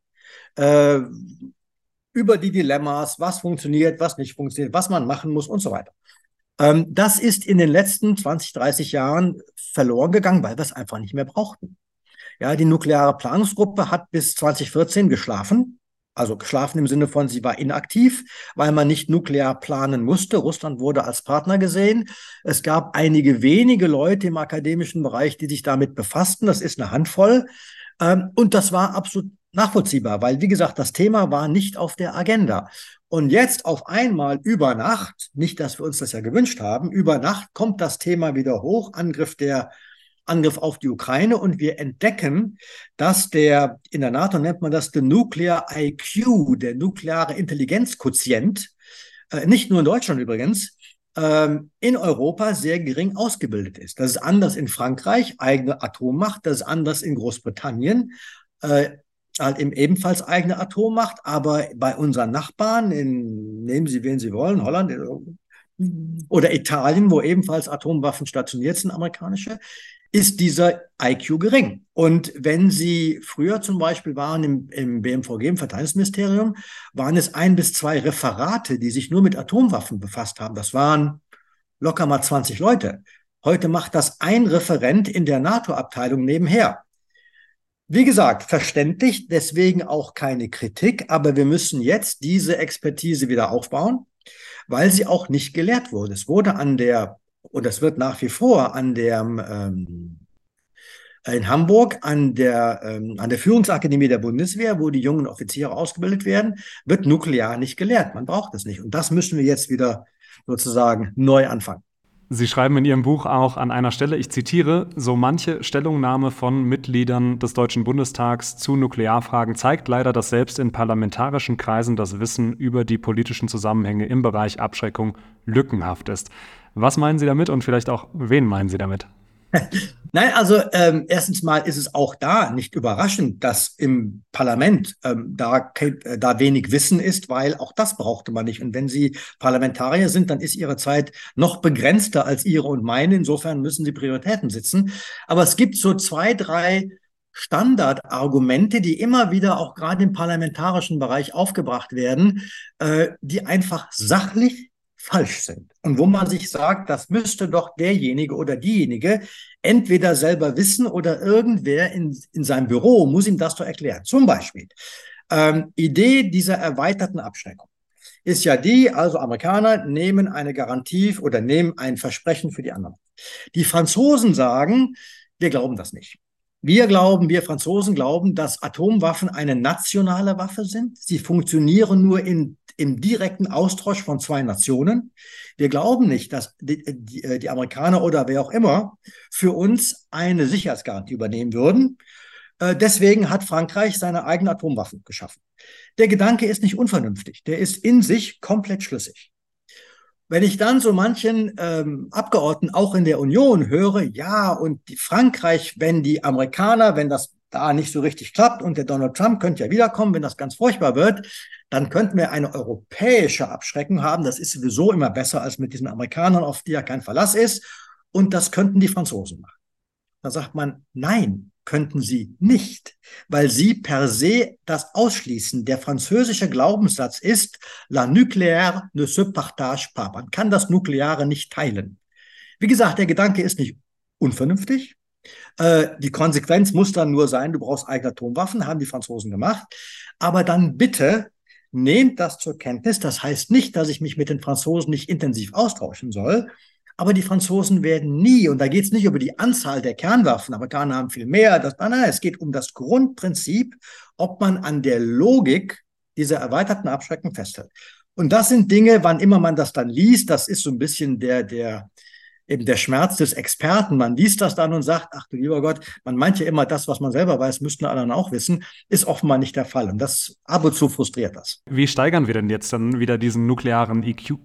über die Dilemmas, was funktioniert, was nicht funktioniert, was man machen muss und so weiter. Das ist in den letzten 20, 30 Jahren verloren gegangen, weil wir es einfach nicht mehr brauchten. Ja, die nukleare Planungsgruppe hat bis 2014 geschlafen. Also geschlafen im Sinne von, sie war inaktiv, weil man nicht nuklear planen musste. Russland wurde als Partner gesehen. Es gab einige wenige Leute im akademischen Bereich, die sich damit befassten. Das ist eine Handvoll. Und das war absolut nachvollziehbar, weil, wie gesagt, das Thema war nicht auf der Agenda. Und jetzt auf einmal über Nacht, nicht, dass wir uns das ja gewünscht haben, über Nacht kommt das Thema wieder hoch, Angriff auf die Ukraine, und wir entdecken, dass in der NATO nennt man das den Nuclear IQ, der nukleare Intelligenzquotient, nicht nur in Deutschland übrigens, in Europa sehr gering ausgebildet ist. Das ist anders in Frankreich, eigene Atommacht, das ist anders in Großbritannien, halt eben ebenfalls eigene Atommacht, aber bei unseren Nachbarn, nehmen Sie, wen Sie wollen, Holland oder Italien, wo ebenfalls Atomwaffen stationiert sind, amerikanische, ist dieser IQ gering. Und wenn Sie früher zum Beispiel waren im BMVG, im Verteidigungsministerium, waren es 1 bis 2 Referate, die sich nur mit Atomwaffen befasst haben. Das waren locker mal 20 Leute. Heute macht das ein Referent in der NATO-Abteilung nebenher. Wie gesagt, verständlich, deswegen auch keine Kritik, aber wir müssen jetzt diese Expertise wieder aufbauen, weil sie auch nicht gelehrt wurde. Es wurde und das wird nach wie vor in Hamburg an der Führungsakademie der Bundeswehr, wo die jungen Offiziere ausgebildet werden, wird nuklear nicht gelehrt. Man braucht es nicht. Und das müssen wir jetzt wieder sozusagen neu anfangen. Sie schreiben in Ihrem Buch auch an einer Stelle, ich zitiere, so manche Stellungnahme von Mitgliedern des Deutschen Bundestags zu Nuklearfragen zeigt leider, dass selbst in parlamentarischen Kreisen das Wissen über die politischen Zusammenhänge im Bereich Abschreckung lückenhaft ist. Was meinen Sie damit und vielleicht auch, wen meinen Sie damit? Nein, also erstens mal ist es auch da nicht überraschend, dass im Parlament da wenig Wissen ist, weil auch das brauchte man nicht. Und wenn Sie Parlamentarier sind, dann ist Ihre Zeit noch begrenzter als Ihre und meine. Insofern müssen Sie Prioritäten setzen. Aber es gibt so 2, 3 Standardargumente, die immer wieder auch gerade im parlamentarischen Bereich aufgebracht werden, die einfach sachlich falsch sind. Und wo man sich sagt, das müsste doch derjenige oder diejenige entweder selber wissen oder irgendwer in seinem Büro muss ihm das doch erklären. Zum Beispiel, Idee dieser erweiterten Abschreckung ist ja die, also Amerikaner nehmen eine Garantie oder nehmen ein Versprechen für die anderen. Die Franzosen sagen, wir glauben das nicht. Wir Franzosen glauben, dass Atomwaffen eine nationale Waffe sind. Sie funktionieren nur im direkten Austausch von 2 Nationen. Wir glauben nicht, dass die Amerikaner oder wer auch immer für uns eine Sicherheitsgarantie übernehmen würden. Deswegen hat Frankreich seine eigenen Atomwaffen geschaffen. Der Gedanke ist nicht unvernünftig. Der ist in sich komplett schlüssig. Wenn ich dann so manchen Abgeordneten auch in der Union höre, ja, und Frankreich, wenn die Amerikaner, wenn das da nicht so richtig klappt und der Donald Trump könnte ja wiederkommen, wenn das ganz furchtbar wird, dann könnten wir eine europäische Abschreckung haben. Das ist sowieso immer besser als mit diesen Amerikanern, auf die ja kein Verlass ist. Und das könnten die Franzosen machen. Da sagt man, nein, könnten sie nicht, weil sie per se das ausschließen. Der französische Glaubenssatz ist, la nucléaire ne se partage pas. Man kann das Nukleare nicht teilen. Wie gesagt, der Gedanke ist nicht unvernünftig. Die Konsequenz muss dann nur sein, du brauchst eigene Atomwaffen, haben die Franzosen gemacht. Aber dann bitte nehmt das zur Kenntnis. Das heißt nicht, dass ich mich mit den Franzosen nicht intensiv austauschen soll. Aber die Franzosen werden nie, und da geht es nicht über die Anzahl der Kernwaffen, Amerikaner haben viel mehr, nein, es geht um das Grundprinzip, ob man an der Logik dieser erweiterten Abschreckung festhält. Und das sind Dinge, wann immer man das dann liest, das ist so ein bisschen eben der Schmerz des Experten. Man liest das dann und sagt, ach du lieber Gott, man meint ja immer, das, was man selber weiß, müssten alle anderen auch wissen, ist offenbar nicht der Fall. Und das ab und zu frustriert das. Wie steigern wir denn jetzt dann wieder diesen nuklearen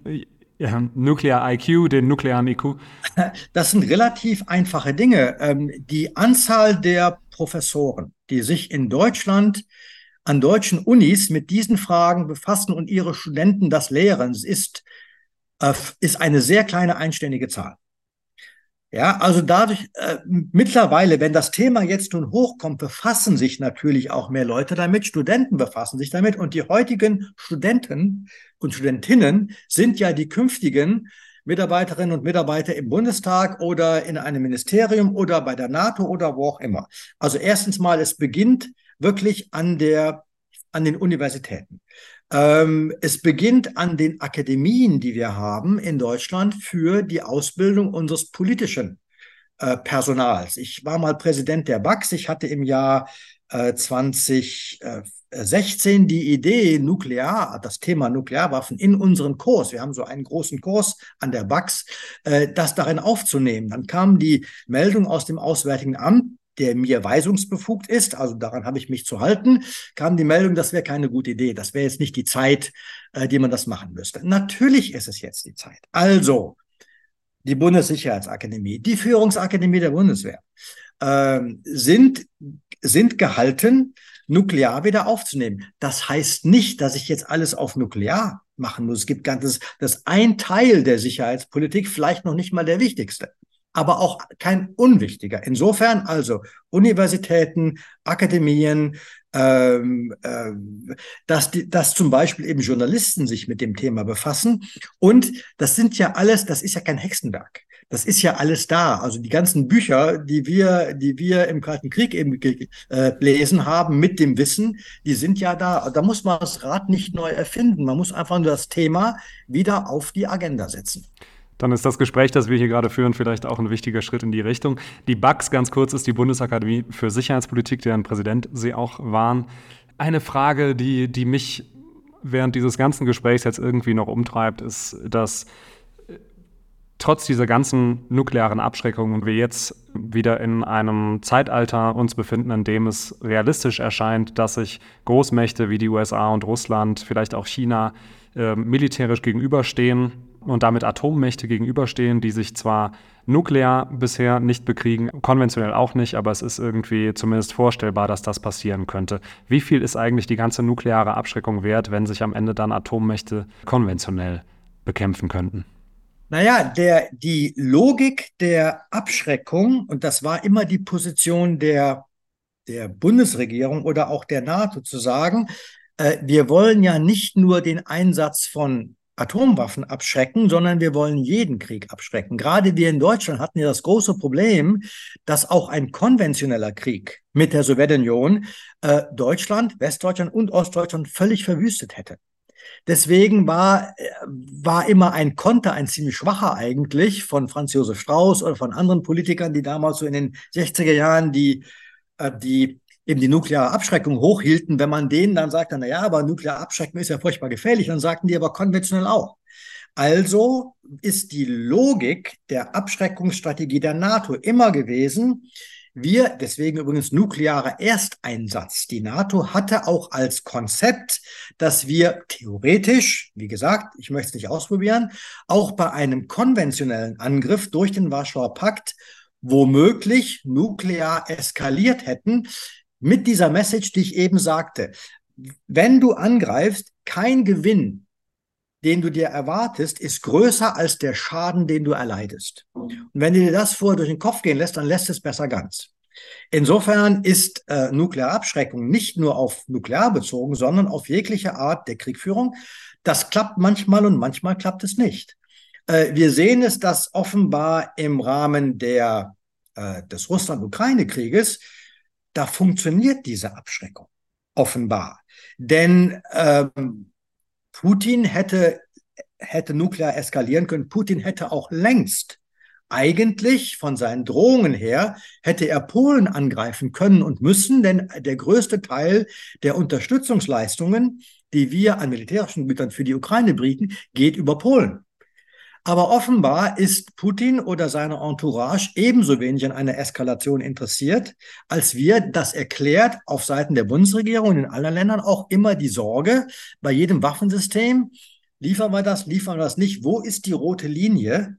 Nuclear IQ, den nuklearen IQ? Das sind relativ einfache Dinge. Die Anzahl der Professoren, die sich in Deutschland an deutschen Unis mit diesen Fragen befassen und ihre Studenten das lehren, ist eine sehr kleine einstellige Zahl. Ja, also dadurch mittlerweile, wenn das Thema jetzt nun hochkommt, befassen sich natürlich auch mehr Leute damit, Studenten befassen sich damit und die heutigen Studenten und Studentinnen sind ja die künftigen Mitarbeiterinnen und Mitarbeiter im Bundestag oder in einem Ministerium oder bei der NATO oder wo auch immer. Also erstens mal, es beginnt wirklich an den Universitäten. Es beginnt an den Akademien, die wir haben in Deutschland für die Ausbildung unseres politischen Personals. Ich war mal Präsident der BAX. Ich hatte im Jahr 2016 die Idee, das Thema Nuklearwaffen in unseren Kurs, wir haben so einen großen Kurs an der BAX, das darin aufzunehmen. Dann kam die Meldung aus dem Auswärtigen Amt, der mir weisungsbefugt ist, also daran habe ich mich zu halten, kam die Meldung, das wäre keine gute Idee, das wäre jetzt nicht die Zeit, die man das machen müsste. Natürlich ist es jetzt die Zeit. Also, die Bundessicherheitsakademie, die Führungsakademie der Bundeswehr sind gehalten, Nuklear wieder aufzunehmen. Das heißt nicht, dass ich jetzt alles auf Nuklear machen muss. Es gibt das ist ein Teil der Sicherheitspolitik, vielleicht noch nicht mal der wichtigste, aber auch kein unwichtiger. Insofern also Universitäten, Akademien, dass zum Beispiel eben Journalisten sich mit dem Thema befassen. Und das ist ja kein Hexenwerk. Das ist ja alles da. Also die ganzen Bücher, die wir im Kalten Krieg eben lesen haben mit dem Wissen, die sind ja da. Da muss man das Rad nicht neu erfinden. Man muss einfach nur das Thema wieder auf die Agenda setzen. Dann ist das Gespräch, das wir hier gerade führen, vielleicht auch ein wichtiger Schritt in die Richtung. Die BAKS, ganz kurz, ist die Bundesakademie für Sicherheitspolitik, deren Präsident Sie auch waren. Eine Frage, die mich während dieses ganzen Gesprächs jetzt irgendwie noch umtreibt, ist, dass trotz dieser ganzen nuklearen Abschreckungen und wir jetzt wieder in einem Zeitalter uns befinden, in dem es realistisch erscheint, dass sich Großmächte wie die USA und Russland, vielleicht auch China, militärisch gegenüberstehen und damit Atommächte gegenüberstehen, die sich zwar nuklear bisher nicht bekriegen, konventionell auch nicht, aber es ist irgendwie zumindest vorstellbar, dass das passieren könnte. Wie viel ist eigentlich die ganze nukleare Abschreckung wert, wenn sich am Ende dann Atommächte konventionell bekämpfen könnten? Naja, die Logik der Abschreckung, und das war immer die Position der Bundesregierung oder auch der NATO, zu sagen, wir wollen ja nicht nur den Einsatz von Atomwaffen abschrecken, sondern wir wollen jeden Krieg abschrecken. Gerade wir in Deutschland hatten ja das große Problem, dass auch ein konventioneller Krieg mit der Sowjetunion Deutschland, Westdeutschland und Ostdeutschland völlig verwüstet hätte. Deswegen war immer ein Konter, ein ziemlich schwacher eigentlich, von Franz Josef Strauß oder von anderen Politikern, die damals so in den 60er Jahren die eben die nukleare Abschreckung hochhielten. Wenn man denen dann sagt, na ja, aber nukleare Abschreckung ist ja furchtbar gefährlich, dann sagten die aber konventionell auch. Also ist die Logik der Abschreckungsstrategie der NATO immer gewesen, deswegen übrigens nuklearer Ersteinsatz. Die NATO hatte auch als Konzept, dass wir theoretisch, wie gesagt, ich möchte es nicht ausprobieren, auch bei einem konventionellen Angriff durch den Warschauer Pakt womöglich nuklear eskaliert hätten, mit dieser Message, die ich eben sagte. Wenn du angreifst, kein Gewinn, den du dir erwartest, ist größer als der Schaden, den du erleidest. Und wenn du dir das vorher durch den Kopf gehen lässt, dann lässt es besser ganz. Insofern ist nukleare Abschreckung nicht nur auf nuklear bezogen, sondern auf jegliche Art der Kriegführung. Das klappt manchmal und manchmal klappt es nicht. Wir sehen es, dass offenbar im Rahmen des Russland-Ukraine-Krieges, da funktioniert diese Abschreckung offenbar. Denn Putin hätte nuklear eskalieren können. Putin hätte auch längst eigentlich von seinen Drohungen her, hätte er Polen angreifen können und müssen, denn der größte Teil der Unterstützungsleistungen, die wir an militärischen Gütern für die Ukraine bieten, geht über Polen. Aber offenbar ist Putin oder seine Entourage ebenso wenig an einer Eskalation interessiert, als wir. Das erklärt auf Seiten der Bundesregierung und in anderen Ländern auch immer die Sorge bei jedem Waffensystem, liefern wir das nicht? Wo ist die rote Linie,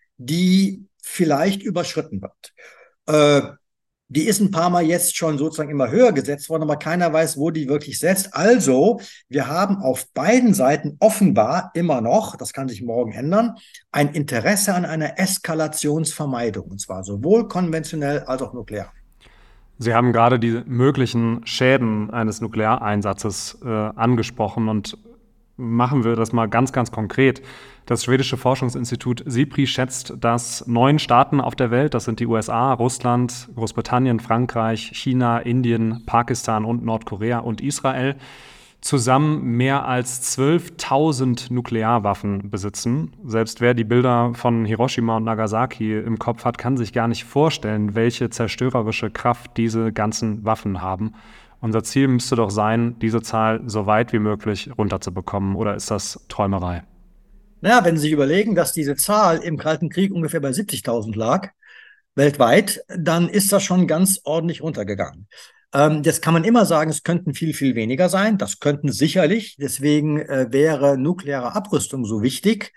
die vielleicht überschritten wird? Die ist ein paar Mal jetzt schon sozusagen immer höher gesetzt worden, aber keiner weiß, wo die wirklich setzt. Also, wir haben auf beiden Seiten offenbar immer noch, das kann sich morgen ändern, ein Interesse an einer Eskalationsvermeidung, und zwar sowohl konventionell als auch nuklear. Sie haben gerade die möglichen Schäden eines Nukleareinsatzes angesprochen und machen wir das mal ganz, ganz konkret. Das schwedische Forschungsinstitut SIPRI schätzt, dass 9 Staaten auf der Welt, das sind die USA, Russland, Großbritannien, Frankreich, China, Indien, Pakistan und Nordkorea und Israel, zusammen mehr als 12.000 Nuklearwaffen besitzen. Selbst wer die Bilder von Hiroshima und Nagasaki im Kopf hat, kann sich gar nicht vorstellen, welche zerstörerische Kraft diese ganzen Waffen haben. Unser Ziel müsste doch sein, diese Zahl so weit wie möglich runterzubekommen. Oder ist das Träumerei? Naja, wenn Sie sich überlegen, dass diese Zahl im Kalten Krieg ungefähr bei 70.000 lag, weltweit, dann ist das schon ganz ordentlich runtergegangen. Jetzt kann man immer sagen, es könnten viel, viel weniger sein. Das könnten sicherlich. Deswegen wäre nukleare Abrüstung so wichtig.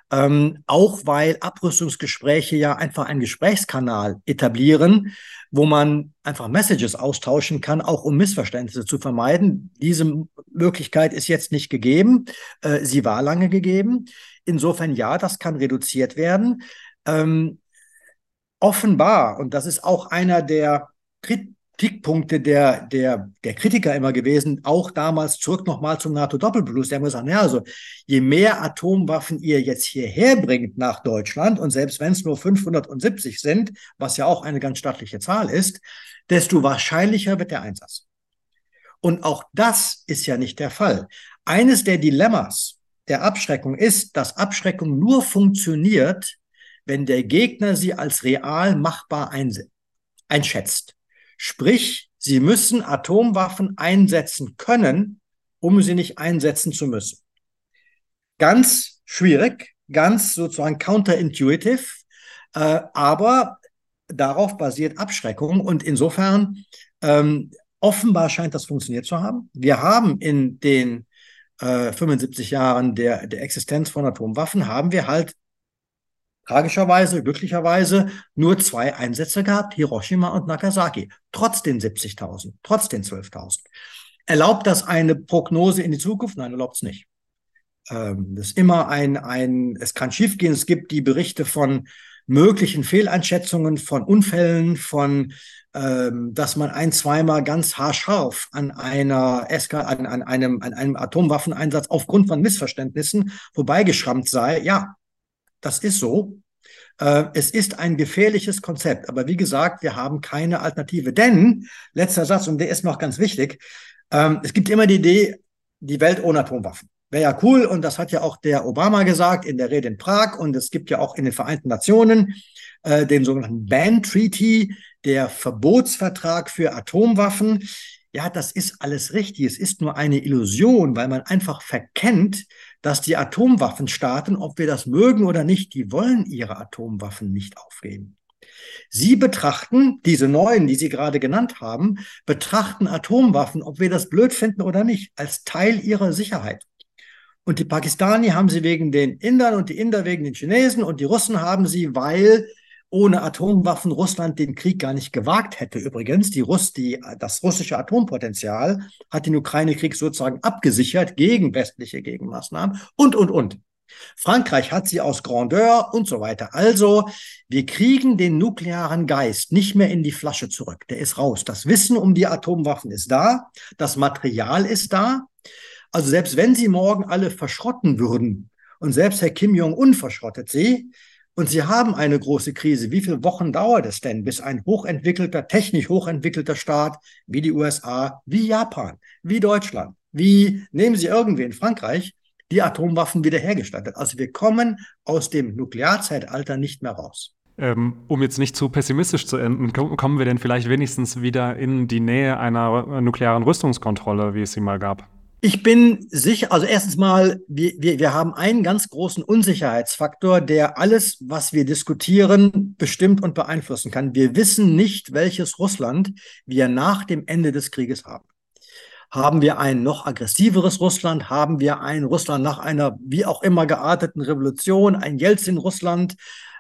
Auch weil Abrüstungsgespräche ja einfach einen Gesprächskanal etablieren, wo man einfach Messages austauschen kann, auch um Missverständnisse zu vermeiden. Diese Möglichkeit ist jetzt nicht gegeben. Sie war lange gegeben. Insofern ja, das kann reduziert werden. Offenbar, und das ist auch einer der Kritikpunkte der Kritiker immer gewesen, auch damals zurück nochmal zum NATO-Doppelbeschluss. Die haben gesagt, naja, also je mehr Atomwaffen ihr jetzt hierher bringt nach Deutschland, und selbst wenn es nur 570 sind, was ja auch eine ganz stattliche Zahl ist, desto wahrscheinlicher wird der Einsatz. Und auch das ist ja nicht der Fall. Eines der Dilemmas der Abschreckung ist, dass Abschreckung nur funktioniert, wenn der Gegner sie als real machbar einschätzt. Sprich, sie müssen Atomwaffen einsetzen können, um sie nicht einsetzen zu müssen. Ganz schwierig, ganz sozusagen counterintuitive, aber darauf basiert Abschreckung und insofern offenbar scheint das funktioniert zu haben. Wir haben in den 75 Jahren der Existenz von Atomwaffen haben wir halt tragischerweise, glücklicherweise nur 2 Einsätze gehabt, Hiroshima und Nagasaki, trotz den 70.000, trotz den 12.000. Erlaubt das eine Prognose in die Zukunft? Nein, erlaubt es nicht. Das ist immer es kann schiefgehen. Es gibt die Berichte von möglichen Fehleinschätzungen, von Unfällen, dass man zweimal ganz haarscharf an einem Atomwaffeneinsatz aufgrund von Missverständnissen vorbeigeschrammt sei. Ja, das ist so. Es ist ein gefährliches Konzept. Aber wie gesagt, wir haben keine Alternative. Denn, letzter Satz, und der ist noch ganz wichtig, es gibt immer die Idee, die Welt ohne Atomwaffen. Wäre ja cool, und das hat ja auch der Obama gesagt in der Rede in Prag, und es gibt ja auch in den Vereinten Nationen den sogenannten Ban Treaty, der Verbotsvertrag für Atomwaffen. Ja, das ist alles richtig. Es ist nur eine Illusion, weil man einfach verkennt, dass die Atomwaffenstaaten, ob wir das mögen oder nicht, die wollen ihre Atomwaffen nicht aufgeben. Sie betrachten, diese neuen, die Sie gerade genannt haben, betrachten Atomwaffen, ob wir das blöd finden oder nicht, als Teil ihrer Sicherheit. Und die Pakistani haben sie wegen den Indern und die Inder wegen den Chinesen und die Russen haben sie, weil ohne Atomwaffen Russland den Krieg gar nicht gewagt hätte. Übrigens, das russische Atompotenzial hat den Ukraine-Krieg sozusagen abgesichert gegen westliche Gegenmaßnahmen und. Frankreich hat sie aus Grandeur und so weiter. Also, wir kriegen den nuklearen Geist nicht mehr in die Flasche zurück. Der ist raus. Das Wissen um die Atomwaffen ist da. Das Material ist da. Also selbst wenn sie morgen alle verschrotten würden und selbst Herr Kim Jong-un verschrottet sie und sie haben eine große Krise, wie viele Wochen dauert es denn, bis ein technisch hochentwickelter Staat wie die USA, wie Japan, wie Deutschland, nehmen Sie irgendwen, Frankreich, die Atomwaffen wiederhergestellt hat? Also wir kommen aus dem Nuklearzeitalter nicht mehr raus. Um jetzt nicht zu pessimistisch zu enden, kommen wir denn vielleicht wenigstens wieder in die Nähe einer nuklearen Rüstungskontrolle, wie es sie mal gab? Ich bin sicher, also erstens mal, wir haben einen ganz großen Unsicherheitsfaktor, der alles, was wir diskutieren, bestimmt und beeinflussen kann. Wir wissen nicht, welches Russland wir nach dem Ende des Krieges haben. Haben wir ein noch aggressiveres Russland? Haben wir ein Russland nach einer wie auch immer gearteten Revolution, ein Jelzin-Russland?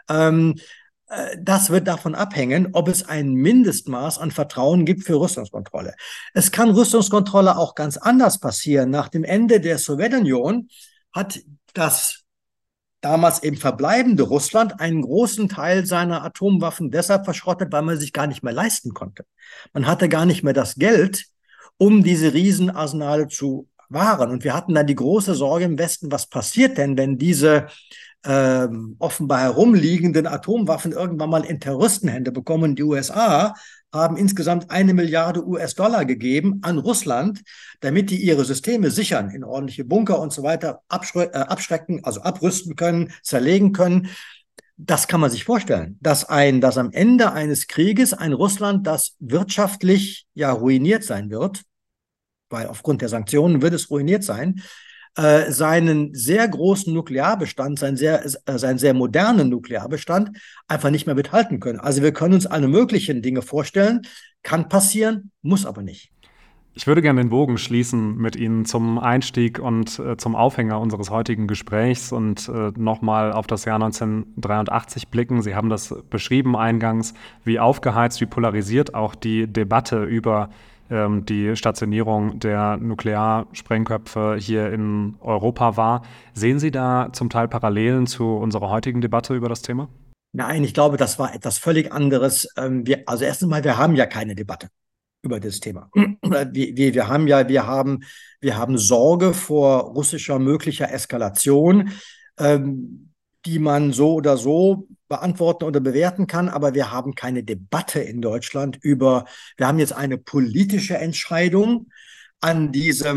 Das wird davon abhängen, ob es ein Mindestmaß an Vertrauen gibt für Rüstungskontrolle. Es kann Rüstungskontrolle auch ganz anders passieren. Nach dem Ende der Sowjetunion hat das damals eben verbleibende Russland einen großen Teil seiner Atomwaffen deshalb verschrottet, weil man sich gar nicht mehr leisten konnte. Man hatte gar nicht mehr das Geld, um diese Riesenarsenale zu wahren. Und wir hatten dann die große Sorge im Westen, was passiert denn, wenn diese offenbar herumliegenden Atomwaffen irgendwann mal in Terroristenhände bekommen. Die USA haben insgesamt 1 Milliarde US-Dollar gegeben an Russland, damit die ihre Systeme sichern, in ordentliche Bunker und so weiter abschrecken, also abrüsten können, zerlegen können. Das kann man sich vorstellen, dass am Ende eines Krieges ein Russland, das wirtschaftlich ja ruiniert sein wird, weil aufgrund der Sanktionen wird es ruiniert sein, seinen sehr großen Nuklearbestand, seinen sehr modernen Nuklearbestand einfach nicht mehr mithalten können. Also wir können uns alle möglichen Dinge vorstellen, kann passieren, muss aber nicht. Ich würde gerne den Bogen schließen mit Ihnen zum Einstieg und zum Aufhänger unseres heutigen Gesprächs und nochmal auf das Jahr 1983 blicken. Sie haben das beschrieben eingangs, wie aufgeheizt, wie polarisiert auch die Debatte über die Stationierung der Nuklearsprengköpfe hier in Europa war. Sehen Sie da zum Teil Parallelen zu unserer heutigen Debatte über das Thema? Nein, ich glaube, das war etwas völlig anderes. Also erstens mal, wir haben ja keine Debatte über das Thema. Wir haben Sorge vor russischer möglicher Eskalation, die man so oder so beantworten oder bewerten kann, aber wir haben keine Debatte in Deutschland wir haben jetzt eine politische Entscheidung an dieser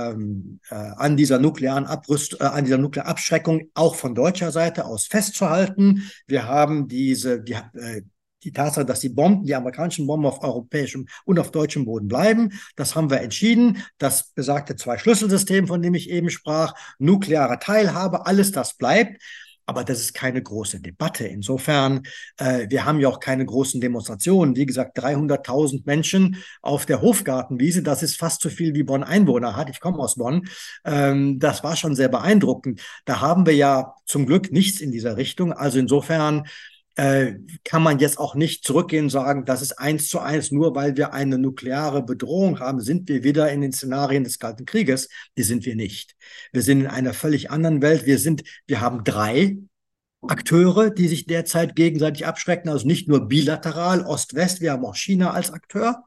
nuklearen Abschreckung auch von deutscher Seite aus festzuhalten. Wir haben die Tatsache, dass die amerikanischen Bomben auf europäischem und auf deutschem Boden bleiben, das haben wir entschieden. Das besagte Zwei-Schlüssel-System, von dem ich eben sprach, nukleare Teilhabe, alles das bleibt. Aber das ist keine große Debatte. Insofern, wir haben ja auch keine großen Demonstrationen. Wie gesagt, 300.000 Menschen auf der Hofgartenwiese, das ist fast so viel wie Bonn Einwohner hat. Ich komme aus Bonn. Das war schon sehr beeindruckend. Da haben wir ja zum Glück nichts in dieser Richtung. Also insofern kann man jetzt auch nicht zurückgehen und sagen, das ist 1:1, nur weil wir eine nukleare Bedrohung haben, sind wir wieder in den Szenarien des Kalten Krieges. Die sind wir nicht. Wir sind in einer völlig anderen Welt. Wir haben 3 Akteure, die sich derzeit gegenseitig abschrecken, also nicht nur bilateral Ost-West, wir haben auch China als Akteur.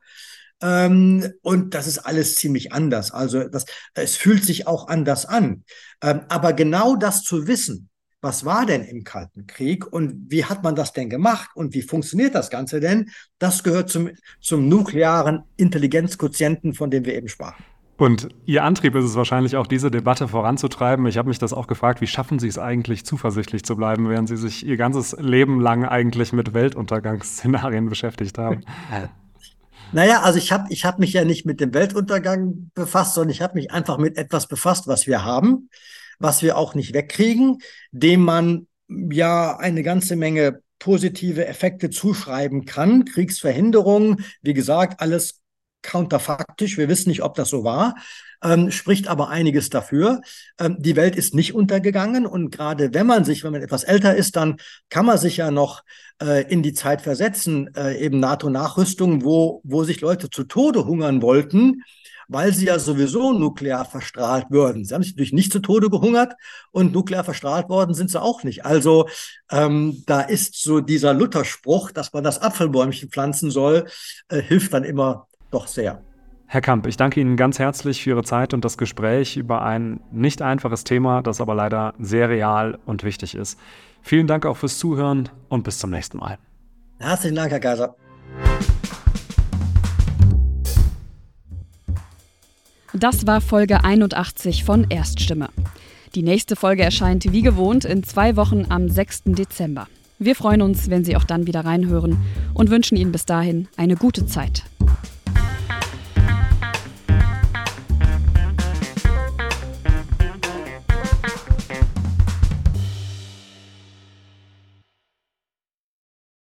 Und das ist alles ziemlich anders. Also es fühlt sich auch anders an. Aber genau das zu wissen, was war denn im Kalten Krieg und wie hat man das denn gemacht und wie funktioniert das Ganze denn? Das gehört zum nuklearen Intelligenzquotienten, von dem wir eben sprachen. Und Ihr Antrieb ist es wahrscheinlich auch, diese Debatte voranzutreiben. Ich habe mich das auch gefragt, wie schaffen Sie es eigentlich, zuversichtlich zu bleiben, während Sie sich Ihr ganzes Leben lang eigentlich mit Weltuntergangsszenarien beschäftigt haben? Naja, also ich hab mich ja nicht mit dem Weltuntergang befasst, sondern ich habe mich einfach mit etwas befasst, was wir haben, was wir auch nicht wegkriegen, dem man ja eine ganze Menge positive Effekte zuschreiben kann. Kriegsverhinderung, wie gesagt, alles counterfaktisch. Wir wissen nicht, ob das so war, spricht aber einiges dafür. Die Welt ist nicht untergegangen und gerade wenn man etwas älter ist, dann kann man sich ja noch in die Zeit versetzen, eben NATO-Nachrüstung, wo sich Leute zu Tode hungern wollten, weil sie ja sowieso nuklear verstrahlt würden. Sie haben sich natürlich nicht zu Tode gehungert und nuklear verstrahlt worden sind sie auch nicht. Also da ist so dieser Luther-Spruch, dass man das Apfelbäumchen pflanzen soll, hilft dann immer doch sehr. Herr Kamp, ich danke Ihnen ganz herzlich für Ihre Zeit und das Gespräch über ein nicht einfaches Thema, das aber leider sehr real und wichtig ist. Vielen Dank auch fürs Zuhören und bis zum nächsten Mal. Herzlichen Dank, Herr Kaiser. Das war Folge 81 von Erststimme. Die nächste Folge erscheint wie gewohnt in 2 Wochen am 6. Dezember. Wir freuen uns, wenn Sie auch dann wieder reinhören und wünschen Ihnen bis dahin eine gute Zeit.